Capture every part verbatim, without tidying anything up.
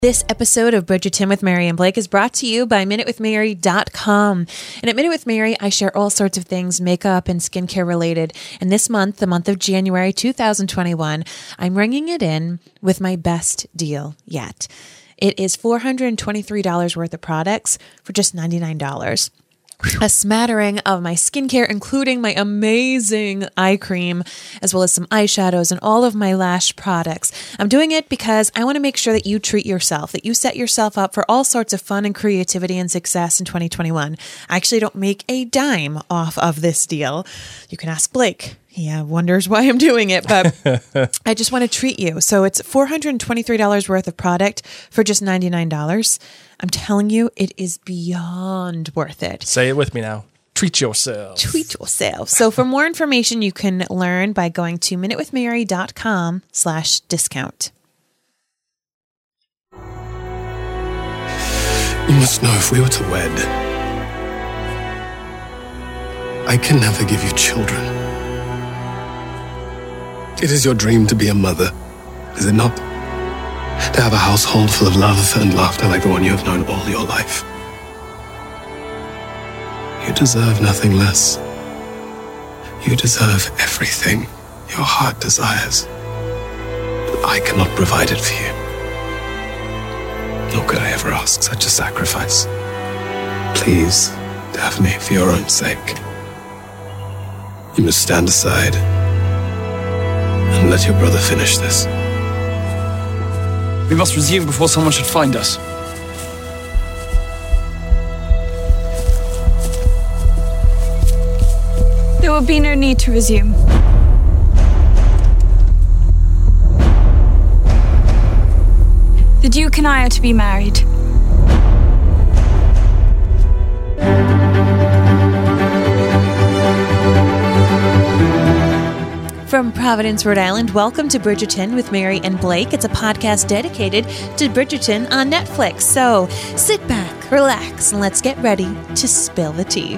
This episode of Bridgerton with Mary and Blake is brought to you by minute with mary dot com. And at Minute with Mary, I share all sorts of things makeup and skincare related. And this month, the month of January two thousand twenty-one, I'm ringing it in with my best deal yet. It is four hundred twenty-three dollars worth of products for just ninety-nine dollars. A smattering of my skincare, including my amazing eye cream, as well as some eyeshadows and all of my lash products. I'm doing it because I want to make sure that you treat yourself, that you set yourself up for all sorts of fun and creativity and success in twenty twenty-one. I actually don't make a dime off of this deal. You can ask Blake. He uh, wonders why I'm doing it, but I just want to treat you. So it's four hundred twenty-three dollars worth of product for just ninety-nine dollars. I'm telling you, it is beyond worth it. Say it with me now. Treat yourself. Treat yourself. So for more information, you can learn by going to minute with mary dot com slash discount. You must know, if we were to wed, I can never give you children. It is your dream to be a mother, is it not? To have a household full of love and laughter like the one you have known all your life. You deserve nothing less. You deserve everything your heart desires. But I cannot provide it for you. Nor could I ever ask such a sacrifice. Please, Daphne, for your own sake, you must stand aside and let your brother finish this. We must resume before someone should find us. There will be no need to resume. The Duke and I are to be married. From Providence, Rhode Island, welcome to Bridgerton with Mary and Blake. It's a podcast dedicated to Bridgerton on Netflix. So sit back, relax, and let's get ready to spill the tea.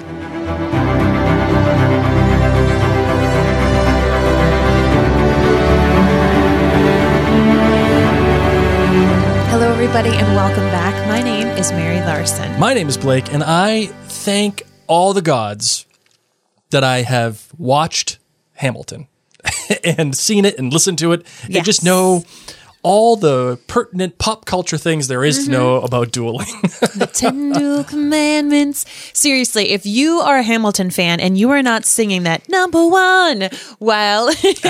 Hello, everybody, and welcome back. My name is Mary Larson. My name is Blake, and I thank all the gods that I have watched Hamilton and seen it and listened to it Yes. and just know all the pertinent pop culture things there is mm-hmm. to know about dueling. The Ten Duel Commandments. Seriously, if you are a Hamilton fan and you are not singing that number one while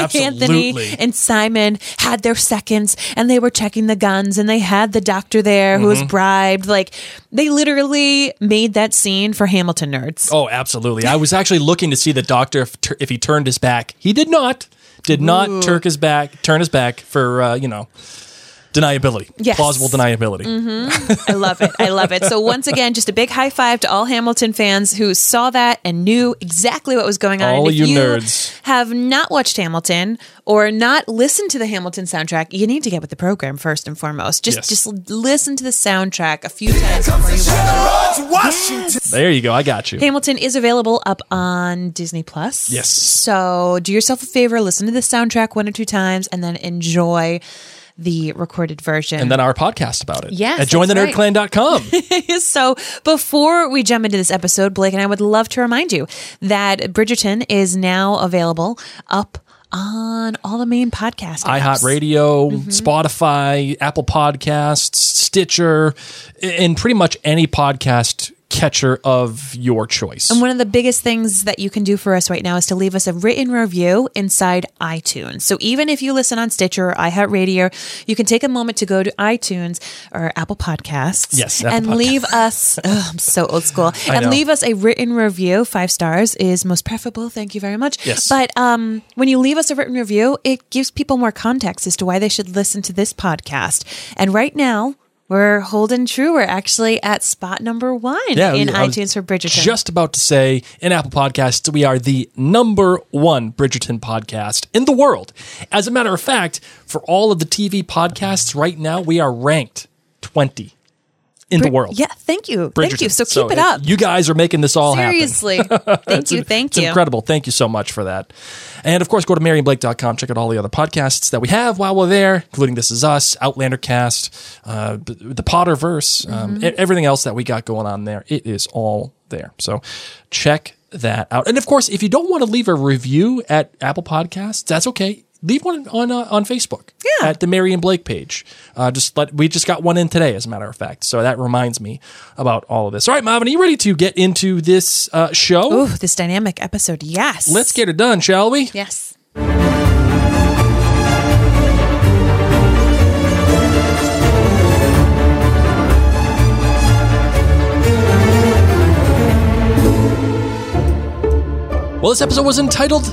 Anthony and Simon had their seconds and they were checking the guns and they had the doctor there who mm-hmm. was bribed, like they literally made that scene for Hamilton nerds. Oh, absolutely. I was actually looking to see the doctor if, if he turned his back. He did not. Did not Ooh. turn his back, turn his back for, uh, you know, deniability. Yes. Plausible deniability. Mm-hmm. I love it. I love it. So once again, just a big high five to all Hamilton fans who saw that and knew exactly what was going on. All and if you you nerds have not watched Hamilton or not listened to the Hamilton soundtrack, you need to get with the program first and foremost. Just, yes. just listen to the soundtrack a few times before you watch it. There you go. I got you. Hamilton is available up on Disney Plus. Yes. So do yourself a favor, listen to the soundtrack one or two times, and then enjoy the recorded version. And then our podcast about it. Yes, at join the nerd clan dot com. So before we jump into this episode, Blake and I would love to remind you that Bridgerton is now available up on all the main podcast apps. iHeartRadio, mm-hmm. Spotify, Apple Podcasts, Stitcher, and pretty much any podcast catcher of your choice. And one of the biggest things that you can do for us right now is to leave us a written review inside iTunes. So even if you listen on Stitcher or iHeartRadio, you can take a moment to go to iTunes or Apple Podcasts yes, Apple and Podcast. leave us, oh, I'm so old school, and leave us a written review. Five stars is most preferable. Thank you very much. Yes. But um, when you leave us a written review, it gives people more context as to why they should listen to this podcast. And right now, we're holding true. We're actually at spot number one yeah, in I iTunes for Bridgerton. Just about to say, in Apple Podcasts, we are the number one Bridgerton podcast in the world. As a matter of fact, for all of the T V podcasts right now, we are ranked twenty. in Brid- the world. Yeah, thank you. Thank Bridgerton. you. So keep it uh, up. You guys are making this all Seriously. happen. Thank you. Thank it's you. incredible. Thank you so much for that. And of course, go to mary and blake dot com. Check out all the other podcasts that we have while we're there, including This Is Us, Outlander Cast, uh, the Potterverse, um, Mm-hmm. e- everything else that we got going on there. It is all there. So check that out. And of course, if you don't want to leave a review at Apple Podcasts, that's okay. Leave one on uh, on Facebook. Yeah. At the Mary and Blake page. Uh, just let we just got one in today, as a matter of fact. So that reminds me about all of this. All right, Marvin, are you ready to get into this uh, show? Ooh, this dynamic episode. Yes. Let's get it done, shall we? Yes. Well, this episode was entitled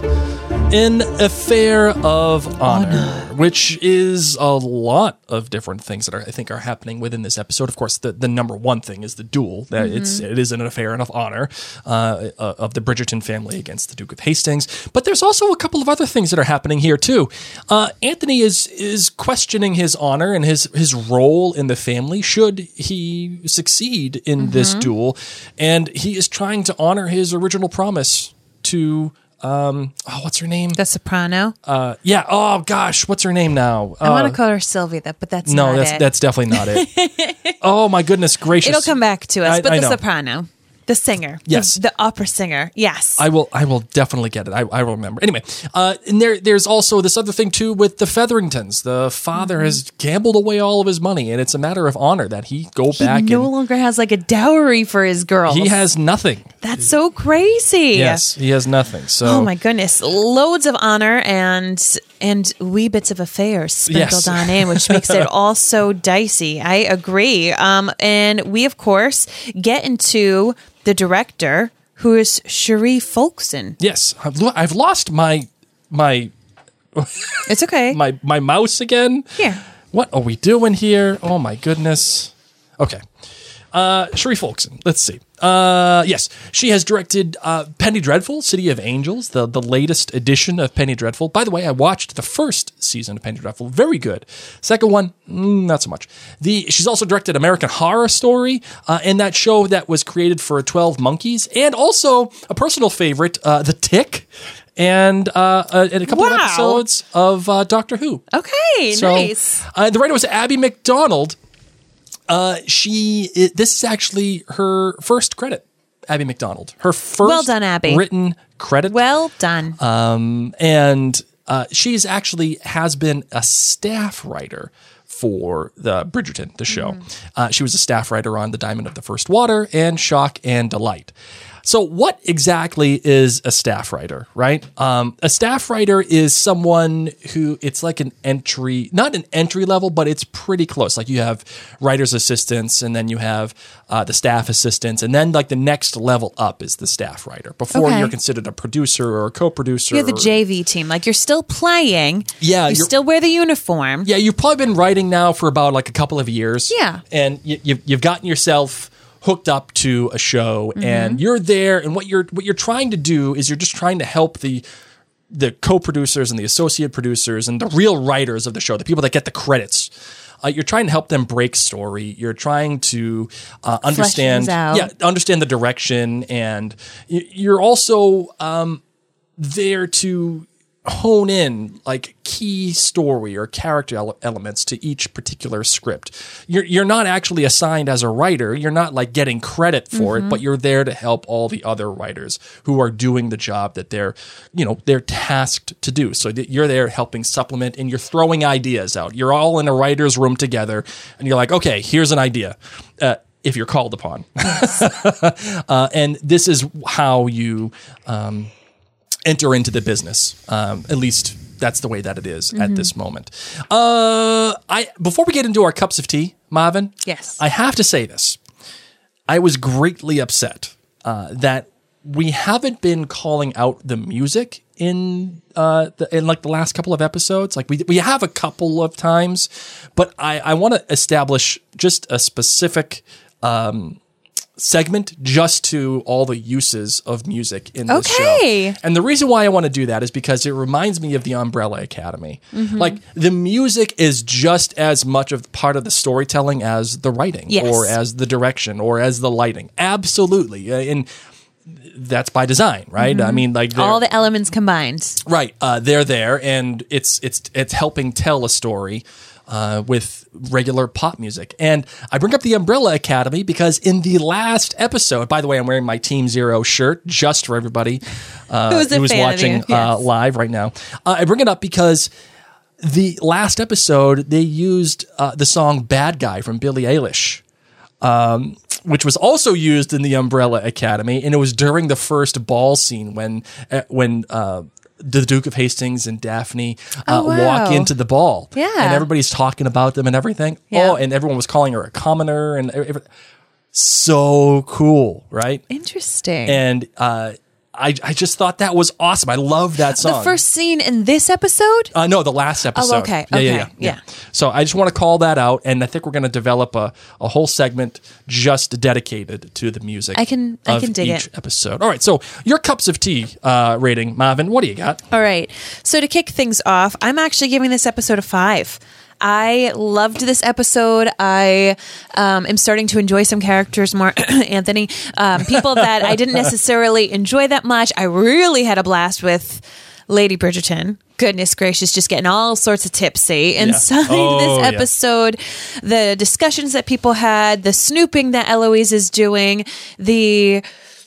An Affair of Honor, which is a lot of different things that are, I think are happening within this episode. Of course, the, the number one thing is the duel. That Mm-hmm. it's it is an affair of honor uh, uh, of the Bridgerton family against the Duke of Hastings. But there's also a couple of other things that are happening here too. Uh, Anthony is is questioning his honor and his his role in the family should he succeed in this Mm-hmm. duel, and he is trying to honor his original promise to um oh what's her name The Soprano. uh yeah oh gosh what's her name now I want Uh, to call her Sylvia, that, but that's no not that's it. that's definitely not it. Oh my goodness gracious, It'll come back to us. I- but I the know. Soprano, the singer, the- Yes. the, opera singer. Yes. I will I will definitely get it. I, I will remember. Anyway, uh, and there there's also this other thing too with the Featheringtons. The father Mm-hmm. has gambled away all of his money, and it's a matter of honor that he go he back no and longer has like a dowry for his girls. he has nothing. That's so crazy. Yes, he has nothing. So Oh my goodness, loads of honor and and wee bits of affairs sprinkled Yes. on in, which makes it all so dicey. I agree. Um, and we of course get into the director, who is Cherie Folkson. yes, I've, lo- I've lost my my It's okay. my my mouse again. Here. What are we doing here? Oh my goodness. Okay. Uh, Cherie Folkson. Let's see. Uh, yes, she has directed uh, Penny Dreadful, City of Angels, the, the latest edition of Penny Dreadful. By the way, I watched the first season of Penny Dreadful. Very good. Second one, mm, not so much. The She's also directed American Horror Story, uh, and that show that was created for twelve Monkeys, and also a personal favorite, uh, The Tick, and, uh, uh, and a couple of Wow. episodes of uh, Doctor Who. Okay, So, nice. Uh, the writer was Abby McDonald. Uh, she it, this is actually her first credit. Abby McDonald, her first Well done, Abby. written credit. Well done. um, and uh, she's actually has been a staff writer for the Bridgerton, the show. Uh, she was a staff writer on The Diamond of the First Water and Shock and Delight. So what exactly is a staff writer, right? Um, a staff writer is someone who it's like an entry, not an entry level, but it's pretty close. Like you have writer's assistants and then you have uh, the staff assistants. And then like the next level up is the staff writer before Okay. you're considered a producer or a co-producer. You're the or- J V team. Like you're still playing. Yeah, You you're- still wear the uniform. Yeah, you've probably been writing now for about like a couple of years. Yeah. And you, you've, you've gotten yourself hooked up to a show and you're there and what you're what you're trying to do is you're just trying to help the the co-producers and the associate producers and the real writers of the show, the people that get the credits. Uh, you're trying to help them break story. You're trying to uh, understand, things out. yeah, understand the direction, and y- you're also um, there to hone in like key story or character ele- elements to each particular script. You're you're not actually assigned as a writer. You're not like getting credit for it, but you're there to help all the other writers who are doing the job that they're, you know, they're tasked to do. So that you're there helping supplement and you're throwing ideas out. You're all in a writer's room together and you're like, okay, here's an idea. Uh, if you're called upon. uh, and this is how you, um, enter into the business. Um, at least that's the way that it is at this moment. Uh, I before we get into our cups of tea, Marvin. Yes. I have to say this. I was greatly upset uh, that we haven't been calling out the music in uh, the, in like the last couple of episodes. Like we we have a couple of times, but I I want to establish just a specific. Um, segment just to all the uses of music in this Okay. show. And the reason why I want to do that is because it reminds me of the Umbrella Academy. Mm-hmm. Like the music is just as much of part of the storytelling as the writing Yes. or as the direction or as the lighting. Absolutely. Uh, And that's by design, right? I mean, like they're- All the elements combined. right, uh, they're there, and it's it's it's helping tell a story uh, with regular pop music. And I bring up the Umbrella Academy because in the last episode, by the way, I'm wearing my Team Zero shirt just for everybody uh, Who's a who's fan of watching you, uh, yes. live right now. Uh, I bring it up because the last episode they used uh, the song "Bad Guy" from Billie Eilish. Um, which was also used in the Umbrella Academy, and it was during the first ball scene when uh, when uh, the Duke of Hastings and Daphne uh, Oh, wow. walk into the ball, Yeah. and everybody's talking about them and everything. Yeah. Oh, and everyone was calling her a commoner, and every- so cool, right? Interesting. And uh, I I just thought that was awesome. I love that song. the first scene in this episode? Uh, no, the last episode. Oh, okay, Yeah, yeah, okay, yeah, yeah. So I just want to call that out, and I think we're going to develop a, a whole segment just dedicated to the music. I can- I of can dig each it. episode. All right, so your cups of tea uh, rating, Marvin. What do you got? All right. So to kick things off, I'm actually giving this episode a five. I loved this episode. I um, am starting to enjoy some characters more. Anthony, um, people that I didn't necessarily enjoy that much. I really had a blast with Lady Bridgerton. Goodness gracious, just getting all sorts of tipsy inside Oh, this yeah. episode. The discussions that people had, the snooping that Eloise is doing, the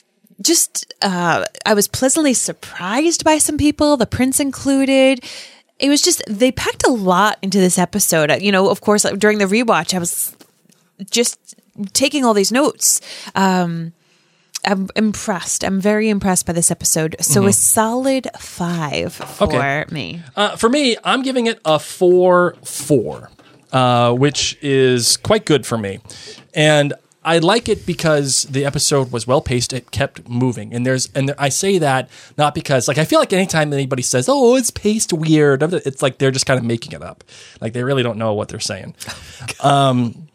just uh, I was pleasantly surprised by some people, the prince included. It was just, they packed a lot into this episode. Uh, You know, of course, like, during the rewatch, I was just taking all these notes. Um, I'm impressed. I'm very impressed by this episode. So a solid five for Okay. me. Uh, for me, I'm giving it a four four, uh, which is quite good for me. And I like it because the episode was well paced. It kept moving, and there's and there, I say that not because like I feel like anytime anybody says, "Oh, it's paced weird," it's like they're just kind of making it up. Like they really don't know what they're saying. Um,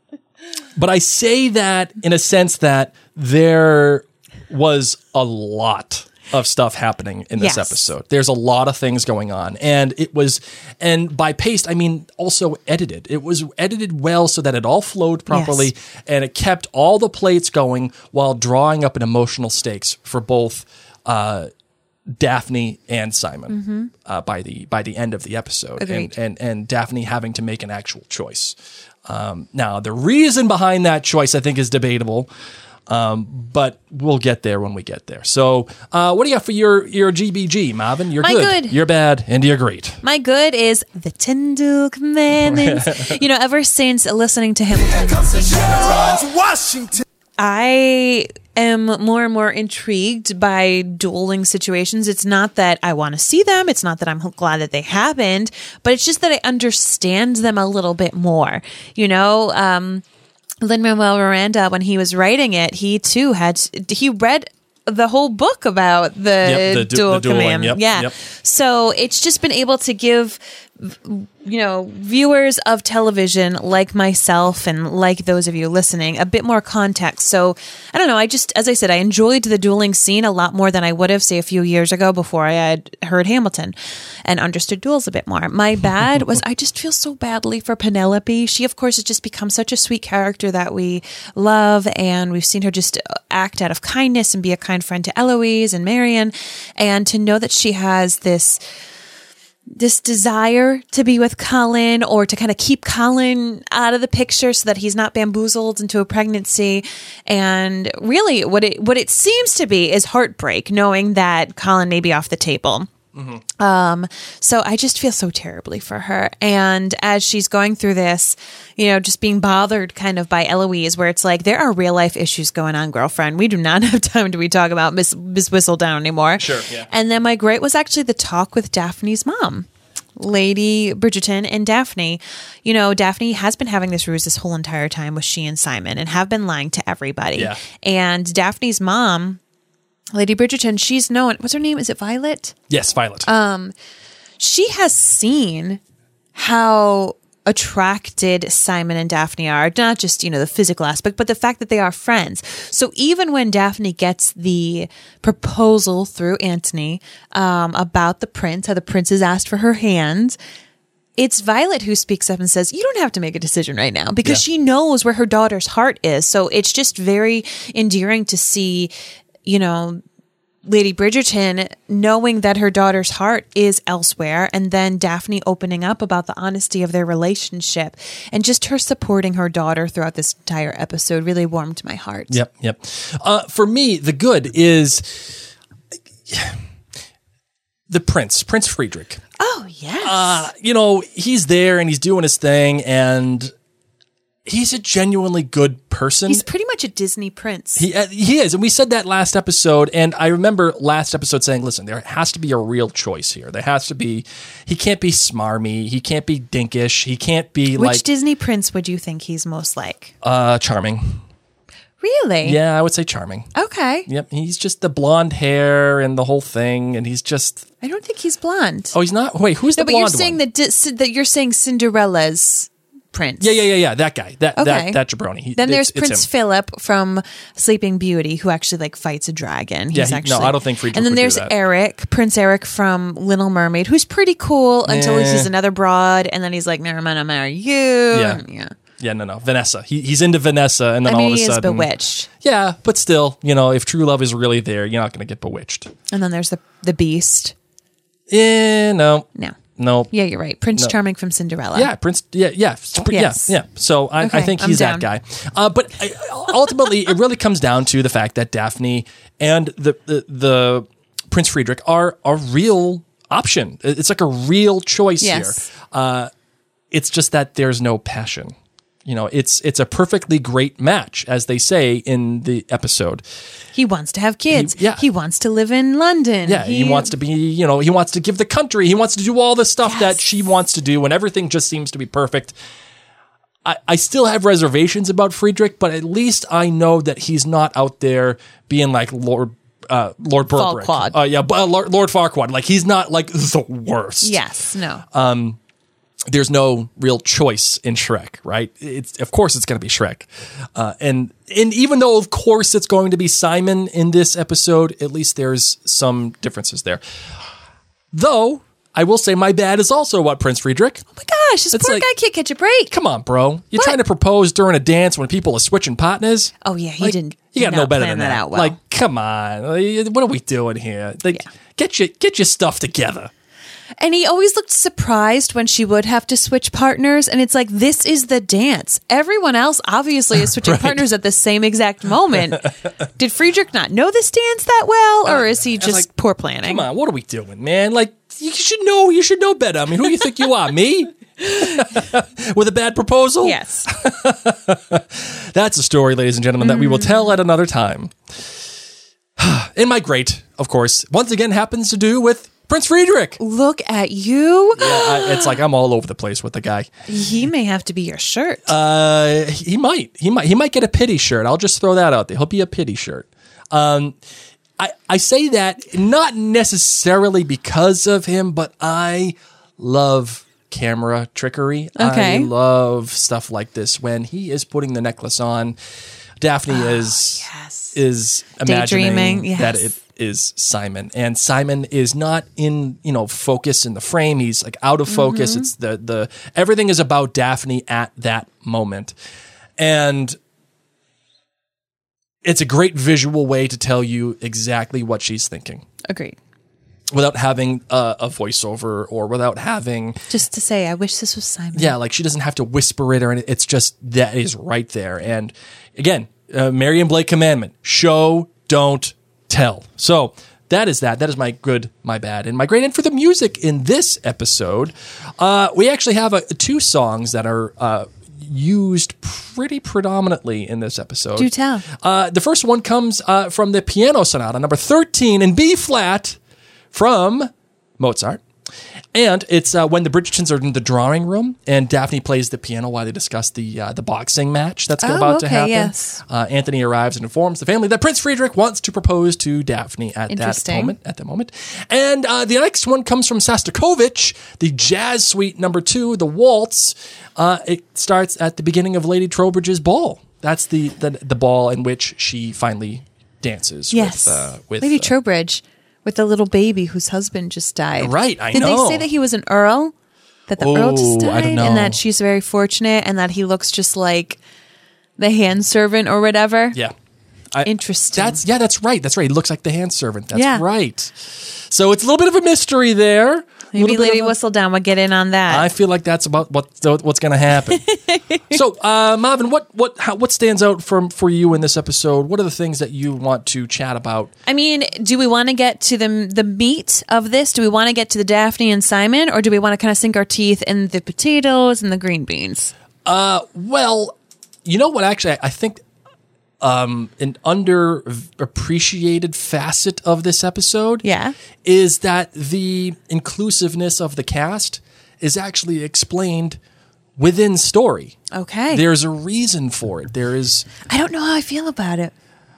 but I say that in a sense that there was a lot of stuff happening in this Yes. episode. There's a lot of things going on, and it was, and by paced, I mean also edited. It was edited well so that it all flowed properly, Yes. and it kept all the plates going while drawing up an emotional stakes for both uh, Daphne and Simon uh, by the by the end of the episode, and, Agreed. and and Daphne having to make an actual choice. Um, now, the reason behind that choice, I think, is debatable. Um, but we'll get there when we get there. So, uh, what do you got for your, your G B G, Marvin? You're My good. good. You're bad. And you're great. My good is the Ten Commandments. You know, ever since listening to Hamilton, Washington. I am more and more intrigued by dueling situations. It's not that I want to see them. It's not that I'm glad that they happened, but it's just that I understand them a little bit more. You know, um, Lin-Manuel Miranda, when he was writing it, he too had, he read the whole book about the, Yep, the du- dual the dueling, command. yep, yeah. yep. So it's just been able to give, you know, viewers of television like myself and like those of you listening a bit more context. So I don't know. I just, as I said, I enjoyed the dueling scene a lot more than I would have, say, a few years ago before I had heard Hamilton and understood duels a bit more. My bad was I just feel so badly for Penelope. She, of course, has just become such a sweet character that we love, and we've seen her just act out of kindness and be a kind friend to Eloise and Marion, and to know that she has this this desire to be with Colin, or to kind of keep Colin out of the picture so that he's not bamboozled into a pregnancy. And really what it, what it seems to be is heartbreak, knowing that Colin may be off the table. Um, so I just feel so terribly for her. And as she's going through this, you know, just being bothered kind of by Eloise, where it's like, there are real life issues going on, girlfriend. We do not have time to be talking about Miss, Miss Whistledown anymore. Sure, yeah. And then my great was actually the talk with Daphne's mom, Lady Bridgerton, and Daphne. You know, Daphne has been having this ruse this whole entire time with she and Simon, and have been lying to everybody. Yeah. And Daphne's mom, Lady Bridgerton, she's known, what's her name? Is it Violet? Yes, Violet. She has seen how attracted Simon and Daphne are, not just, you know, the physical aspect, but the fact that they are friends. So even when Daphne gets the proposal through Antony um, about the prince, how the prince has asked for her hand, it's Violet who speaks up and says, you don't have to make a decision right now, because yeah. she knows where her daughter's heart is. So it's just very endearing to see, you know, Lady Bridgerton knowing that her daughter's heart is elsewhere, and then Daphne opening up about the honesty of their relationship, and just her supporting her daughter throughout this entire episode really warmed my heart. Yep, yep. Uh, for me, the good is the prince, Prince Friedrich. Oh, yes. Uh, you know, he's there and he's doing his thing, and he's a genuinely good person. He's pretty much a Disney prince. He uh, he is, and we said that last episode, and I remember last episode saying, listen, there has to be a real choice here. There has to be, he can't be smarmy, he can't be dinkish, he can't be Which like... Which Disney prince would you think he's most like? Uh, charming. Really? Yeah, I would say charming. Okay. Yep, he's just the blonde hair and the whole thing, and he's just... I don't think he's blonde. Oh, he's not? Wait, who's no, the blonde but you're saying one? that, that you're saying Cinderella's prince. Yeah, yeah, yeah, yeah. That guy. That okay. that that jabroni. He, then there's it's, Prince it's Philip from Sleeping Beauty, who actually like fights a dragon. He's yeah, he, actually no, I don't think Friedrich And then would there's do that. Eric, Prince Eric from Little Mermaid, who's pretty cool until he Eh. sees another broad, and then he's like, "Never mind, I'll marry you." Yeah. And, yeah. Yeah, no, no. Vanessa. He, he's into Vanessa, and then I mean, all of a he sudden... is bewitched. Yeah, but still, you know, if true love is really there, you're not going to get bewitched. And then there's the the Beast. Eh, no. No. No. Yeah, you're right. Prince No. Charming from Cinderella. Yeah, Prince. Yeah, yeah, Yes. yeah, yeah. So I, Okay, I think I'm he's down. that guy. Uh, but I, ultimately, it really comes down to the fact that Daphne and the the, the Prince Friedrich are a real option. It's like a real choice Yes. here. Uh, it's just that there's no passion. You know, it's it's a perfectly great match, as they say in the episode. He wants to have kids. He- yeah. He wants to live in London. Yeah, he, wants to be, you know, he wants to give the country. He wants to do all the stuff Yes. that she wants to do, and everything just seems to be perfect. I, I still have reservations about Friedrich, but at least I know that he's not out there being like Lord uh, Lord Berbrick. Farquaad. Uh, yeah, but, uh, Lord, Lord Farquaad. Like, he's not like the worst. Yes. No. Um, there's no real choice in Shrek, right? It's of course it's going to be Shrek, uh, and and even though of course it's going to be Simon in this episode, at least there's some differences there. Though I will say my bad is also about Prince Friedrich. Oh my gosh, this It's poor like- guy can't catch a break. Come on, bro! You're What? trying to propose during a dance when people are switching partners. Oh yeah, he Like, didn't. You did got to know not better plan than that. out well. Like, come on, Like, what are we doing here? Like, Yeah. get your get your stuff together. And he always looked surprised when she would have to switch partners. And it's like, this is the dance. Everyone else obviously is switching Right. partners at the same exact moment. Did Friedrich not know this dance that well? Or is he I was just like, poor planning? Come on, what are we doing, man? Like, you should know, you should know better. I mean, who do you think you are, me? With a bad proposal? Yes. That's a story, ladies and gentlemen, that we will tell at another time. And my great, of course, once again happens to do with Prince Friedrich. Look at you. Yeah, I, it's like I'm all over the place with the guy. He may have to be your shirt. Uh, he might, he might, he might get a pity shirt. I'll just throw that out there. He'll be a pity shirt. Um, I, I say that not necessarily because of him, but I love camera trickery. Okay. I love stuff like this. When he is putting the necklace on, Daphne is yes. is imagining Daydreaming, yes. that it is Simon, and Simon is not in, you know, focus in the frame. He's like out of focus. Mm-hmm. It's the the everything is about Daphne at that moment, and it's a great visual way to tell you exactly what she's thinking Agreed. without having a, a voiceover or without having, Just to say, I wish this was Simon. yeah, like she doesn't have to whisper it or anything. It's just that is right there. And again, uh, Mary and Blake commandment: show, don't tell. So that is that. That is my good, my bad, and my great. And for the music in this episode, uh, we actually have uh two songs that are uh, used pretty predominantly in this episode. Do tell. Uh, the first one comes uh, from the Piano Sonata, number thirteen in B flat, from Mozart. And it's uh, when the Bridgertons are in the drawing room and Daphne plays the piano while they discuss the uh, the boxing match that's Oh, about to okay, happen. yes. Uh, Anthony arrives and informs the family that Prince Friedrich wants to propose to Daphne at that Interesting. moment. At that moment, and uh, the next one comes from Shostakovich, the Jazz Suite Number Two, the waltz. Uh, it starts at the beginning of Lady Trowbridge's ball. That's the the, the ball in which she finally dances. Yes. with, uh, with Lady uh, Trowbridge with the little baby whose husband just died. Right, I Did know. they say that he was an earl? That the earl just Oh, died? I don't know. And that she's very fortunate and that he looks just like the hand servant or whatever? Yeah. I, Interesting. That's yeah, that's right. That's right. He looks like the hand servant. That's Yeah. right. So it's a little bit of a mystery there. A Maybe little bit Lady of a- Whistledown would get in on that. I feel like that's about what what's going to happen. So, uh, Marvin, what what how, what stands out from for you in this episode? What are the things that you want to chat about? I mean, do we want to get to the the meat of this? Do we want to get to the Daphne and Simon, or do we want to kind of sink our teeth in the potatoes and the green beans? Well, you know what? Actually, I think um, an underappreciated facet of this episode, Yeah. is that the inclusiveness of the cast is actually explained within story. Okay. There's a reason for it. There is. I don't know how I feel about it.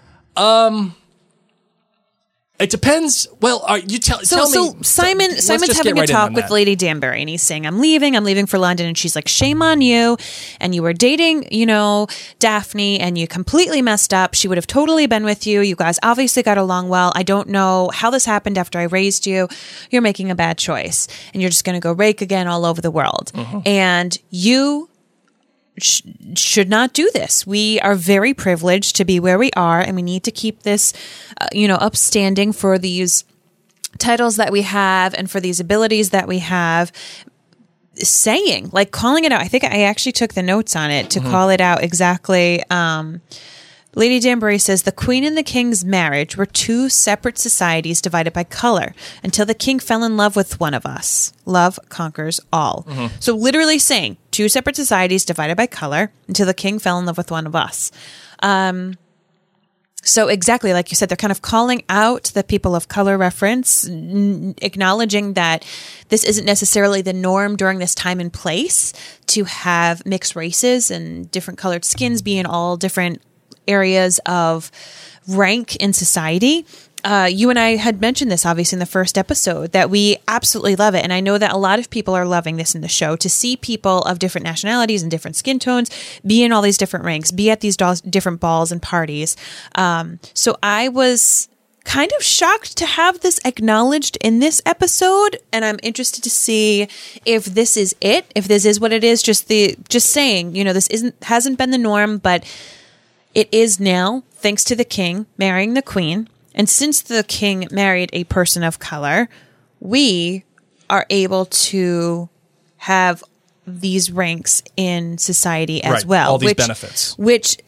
It depends. Well, uh, you tell. So, tell so me. Simon, let's Simon's just having get right a in talk on with that. Lady Danbury, and he's saying, "I'm leaving. I'm leaving for London." And she's like, "Shame on you! And you were dating, you know, Daphne, and you completely messed up. She would have totally been with you. You guys obviously got along well. I don't know how this happened after I raised you. You're making a bad choice, and you're just going to go rake again all over the world. Mm-hmm. And you." Sh- should not do this. We are very privileged to be where we are, and we need to keep this, uh, you know, upstanding for these titles that we have and for these abilities that we have. Saying, like calling it out. I think I actually took the notes on it to call it out exactly. Um, Lady Danbury says the Queen and the King's marriage were two separate societies divided by color until the King fell in love with one of us. Love conquers all. So literally saying two separate societies divided by color until the King fell in love with one of us. Um, so exactly like you said, they're kind of calling out the people of color reference, n- acknowledging that this isn't necessarily the norm during this time and place to have mixed races and different colored skins be in all different areas of rank in society. Uh, you and I had mentioned this obviously in the first episode that we absolutely love it. And I know that a lot of people are loving this in the show to see people of different nationalities and different skin tones be in all these different ranks, be at these do- different balls and parties. Um, so I was kind of shocked to have this acknowledged in this episode. And I'm interested to see if this is it, if this is what it is, just the, just saying, you know, this isn't, hasn't been the norm, but it is now, thanks to the King marrying the Queen. And since the King married a person of color, we are able to have these ranks in society as Right, well. all these which, benefits. Which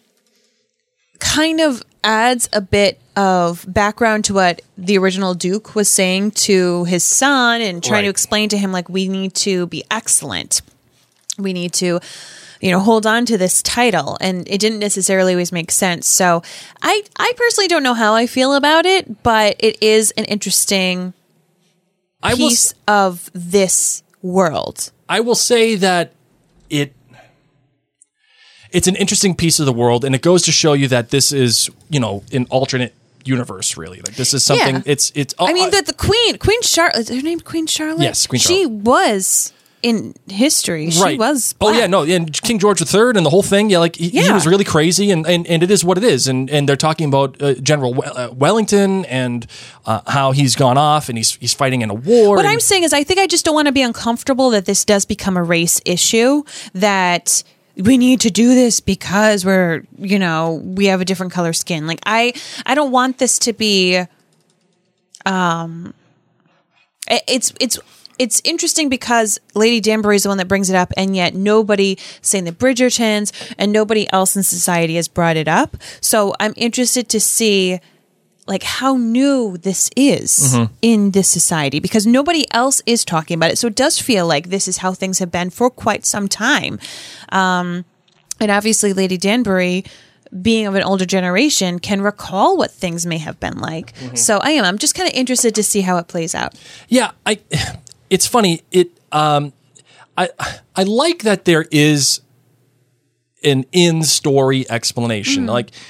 kind of adds a bit of background to what the original Duke was saying to his son and trying Right. to explain to him, like, we need to be excellent. We need to, you know, hold on to this title. And it didn't necessarily always make sense. So I, I personally don't know how I feel about it, but it is an interesting I will, piece of this world. I will say that it it's an interesting piece of the world, and it goes to show you that this is, you know, an alternate universe, really. Like this is something. Yeah. It's it's. I mean, uh, that the Queen, Queen Charlotte, is her name Queen Charlotte? Yes, Queen She Charlotte. was in history. She right. was. Oh yeah, black. no, and King George the Third and the whole thing. Yeah, like he, he Yeah. was really crazy, and, and, and it is what it is. And and they're talking about uh, General we- uh, Wellington and uh, how he's gone off and he's he's fighting in a war. What and- I'm saying is, I think I just don't want to be uncomfortable that this does become a race issue, that we need to do this because we're, you know, we have a different color skin. Like, I, I don't want this to be, um, it- it's, it's, it's interesting because Lady Danbury is the one that brings it up, and yet nobody saying the Bridgertons and nobody else in society has brought it up. So I'm interested to see, like, how new this is in this society, because nobody else is talking about it. So it does feel like this is how things have been for quite some time. Um, and obviously Lady Danbury, being of an older generation, can recall what things may have been like. So I am, I'm just kind of interested to see how it plays out. Yeah, I it's funny. It um, I I like that there is an in-story explanation, Mm-hmm. like,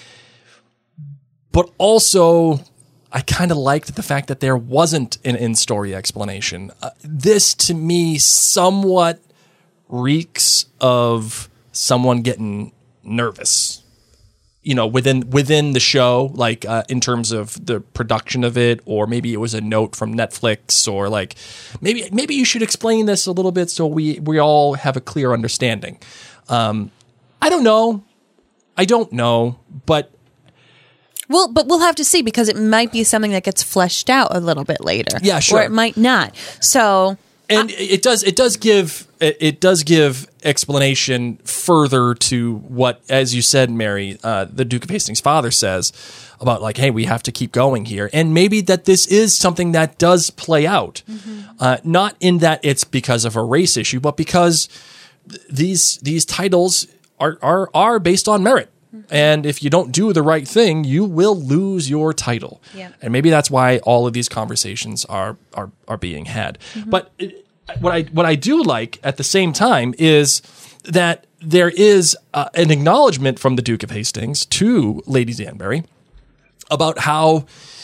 but also I kind of liked the fact that there wasn't an in-story explanation. Uh, this to me somewhat reeks of someone getting nervous, you know, within within the show, like uh, in terms of the production of it, or maybe it was a note from Netflix, or like maybe maybe you should explain this a little bit so we we all have a clear understanding. Um, I don't know, I don't know, but. Well, but we'll have to see, because it might be something that gets fleshed out a little bit later. Yeah, sure. Or it might not. So, and it does it does give it, it does give explanation further to what, as you said, Mary, uh, the Duke of Hastings' father says about, like, hey, we have to keep going here, and maybe that this is something that does play out, mm-hmm. uh, not in that it's because of a race issue, but because th- these these titles are are are based on merit. And if you don't do the right thing, you will lose your title. Yeah. And maybe that's why all of these conversations are are are being had. Mm-hmm. But it, what I what I do like at the same time is that there is uh, an acknowledgement from the Duke of Hastings to Lady Danbury about how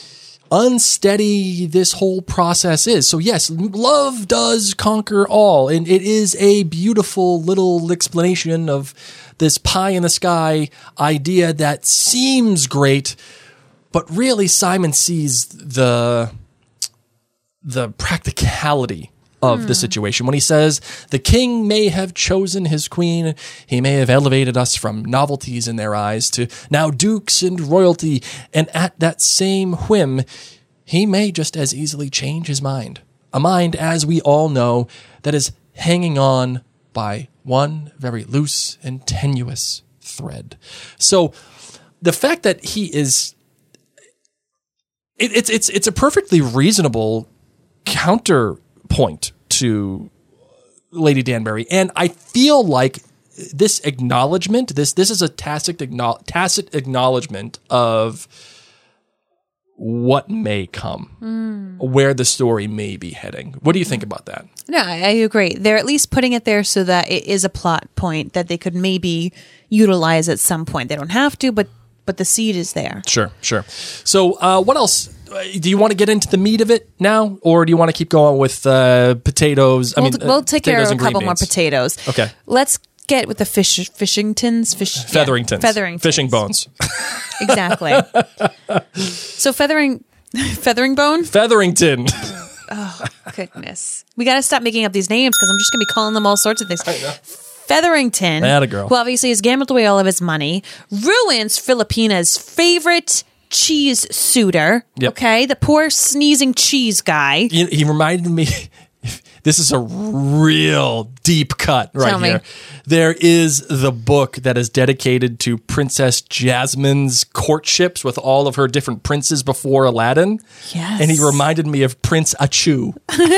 unsteady this whole process is. So yes, love does conquer all, and it is a beautiful little explanation of this pie in the sky idea that seems great, but really Simon sees the the practicality of mm. the situation when he says the king may have chosen his queen, he may have elevated us from novelties in their eyes to now dukes and royalty, and at that same whim he may just as easily change his mind, a mind, as we all know, that is hanging on by one very loose and tenuous thread. So the fact that he is, it, it's it's it's a perfectly reasonable counterpoint to Lady Danbury, and I feel like this acknowledgement, this this is a tacit acknow- tacit acknowledgement of what may come, mm. where the story may be heading. What do you think about that? No, I I agree. They're at least putting it there so that it is a plot point that they could maybe utilize at some point. They don't have to, but but the seed is there. Sure, sure. So uh, what else? Do you want to get into the meat of it now, or do you want to keep going with uh, potatoes? I We'll, mean, we'll take care of a couple more beans. potatoes. Okay. Let's get with the fish, Fishingtons. Fish, Featheringtons. Yeah, Featheringtons. Fishing bones. Exactly. So feathering, feathering bone? Featherington. Oh, goodness. We got to stop making up these names because I'm just going to be calling them all sorts of things. Featherington, Atta girl. who obviously has gambled away all of his money, ruins Filipina's favorite cheese suitor. Yep. Okay, the poor sneezing cheese guy. He, he reminded me, this is a real deep cut right Tell me. here. There is the book that is dedicated to Princess Jasmine's courtships with all of her different princes before Aladdin. Yes. And he reminded me of Prince Achu,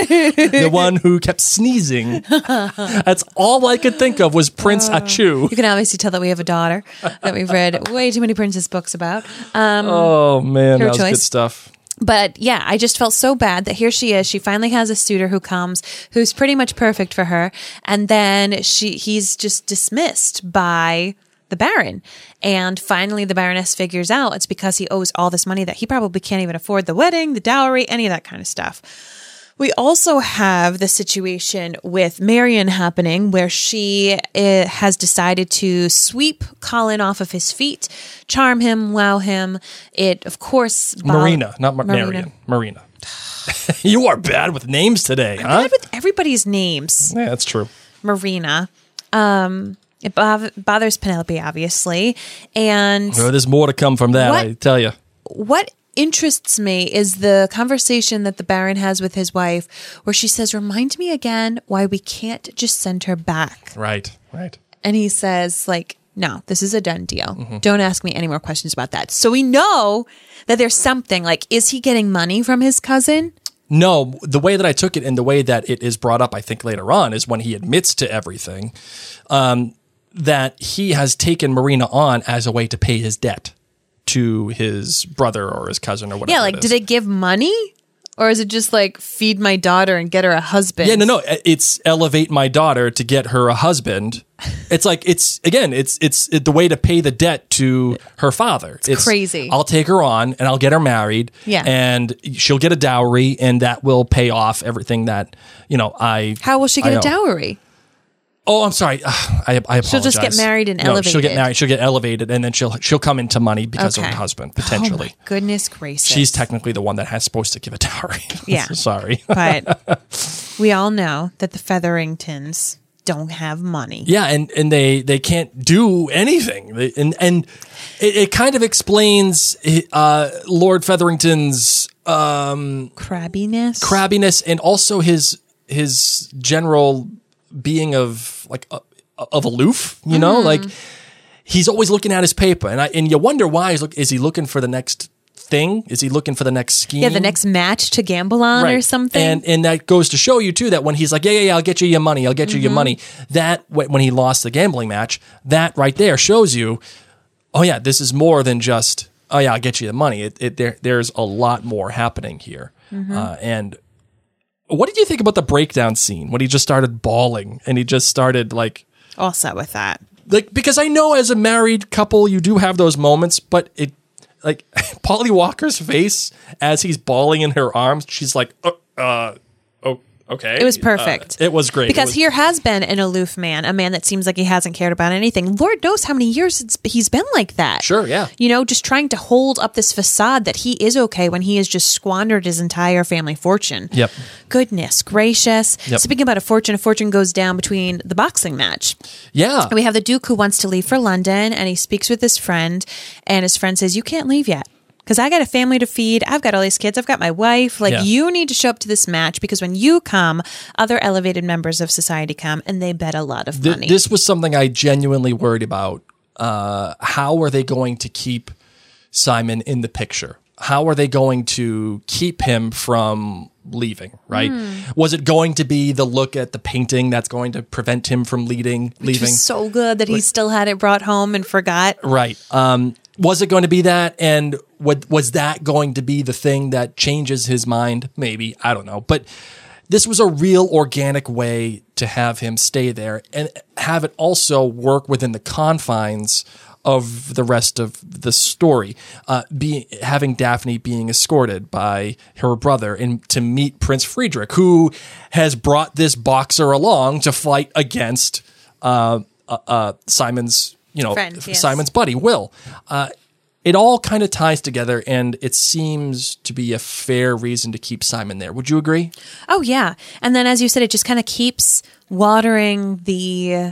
the one who kept sneezing. That's all I could think of was Prince Uh, Achu. You can obviously tell that we have a daughter that we've read way too many princess books about. Um, Oh, man, her that was choice. good stuff. But yeah, I just felt so bad that here she is. She finally has a suitor who comes, who's pretty much perfect for her. And then she, he's just dismissed by the Baron. And finally the Baroness figures out it's because he owes all this money that he probably can't even afford the wedding, the dowry, any of that kind of stuff. We also have the situation with Marion happening where she uh, has decided to sweep Colin off of his feet, charm him, wow him. It, of course... Bob- Marina, not Mar- Marina. Marion. Marina. You are bad with names today, huh? Bad with everybody's names. Yeah, that's true. Marina. Um, it bo- bothers Penelope, obviously. And Well, there's more to come from that, What? I tell you. what interests me is the conversation that the Baron has with his wife where she says, remind me again why we can't just send her back. Right, right. And he says, like, no, this is a done deal. Mm-hmm. Don't ask me any more questions about that. So we know that there's something, like, is he getting money from his cousin? No, the way that I took it and the way that it is brought up, I think, later on is when he admits to everything, um, that he has taken Marina on as a way to pay his debt to his brother or his cousin or whatever. Yeah, like, it is. did it give money? Or is it just like feed my daughter and get her a husband? Yeah, no, no. It's elevate my daughter to get her a husband. It's like, it's, again, it's it's the way to pay the debt to her father. It's, it's crazy. I'll take her on and I'll get her married. Yeah. And she'll get a dowry and that will pay off everything that, you know, I... How will she get a dowry? Oh, I'm sorry. I, I apologize. She'll just get married and no, elevated. She'll get married. She'll get elevated, and then she'll she'll come into money because okay. of her husband potentially. Oh my goodness gracious! She's technically the one that has supposed to give a dowry. Yeah, sorry, but we all know that the Featheringtons don't have money. Yeah, and, and they, they can't do anything, they, and and it, it kind of explains uh, Lord Featherington's um, crabbiness, crabbiness, and also his his general being of like uh, of aloof, you know, mm. like he's always looking at his paper, and I and you wonder why he's look. Is he looking for the next thing? Is he looking for the next scheme? Yeah, the next match to gamble on right. or something. And and that goes to show you too that when he's like, yeah, yeah, yeah, I'll get you your money, I'll get you mm-hmm. your money. That when he lost the gambling match, that right there shows you, oh yeah, this is more than just, oh yeah, I'll get you the money. It, it there there's a lot more happening here, mm-hmm. uh, and. What did you think about the breakdown scene when he just started bawling and he just started like all set with that? Like, because I know as a married couple, you do have those moments, but it like Polly Walker's face as he's bawling in her arms, she's like, uh, uh oh, okay. It was perfect. Uh, it was great. Because was- here has been an aloof man, a man that seems like he hasn't cared about anything. Lord knows how many years it's, he's been like that. Sure, yeah. You know, just trying to hold up this facade that he is okay when he has just squandered his entire family fortune. Yep. Goodness gracious. Yep. Speaking about a fortune, a fortune goes down between the boxing match. Yeah. And we have the Duke who wants to leave for London, and he speaks with his friend, and his friend says, you can't leave yet. Because I got a family to feed. I've got all these kids. I've got my wife. Like, yeah. you need to show up to this match because when you come, other elevated members of society come and they bet a lot of money. Th- this was something I genuinely worried about. Uh, how are they going to keep Simon in the picture? How are they going to keep him from leaving, right? Mm. Was it going to be the look at the painting that's going to prevent him from leading, Which leaving? was so good that he still had it brought home and forgot. Right. Um, was it going to be that? And what, was that going to be the thing that changes his mind? Maybe. I don't know. But this was a real organic way to have him stay there and have it also work within the confines of the rest of the story. Uh, being having Daphne being escorted by her brother and to meet Prince Friedrich, who has brought this boxer along to fight against uh, uh, uh, Simon's, you know, Friend, yes. Simon's buddy, Will. Uh, it all kind of ties together, and it seems to be a fair reason to keep Simon there. Would you agree? Oh, yeah. And then, as you said, it just kind of keeps watering the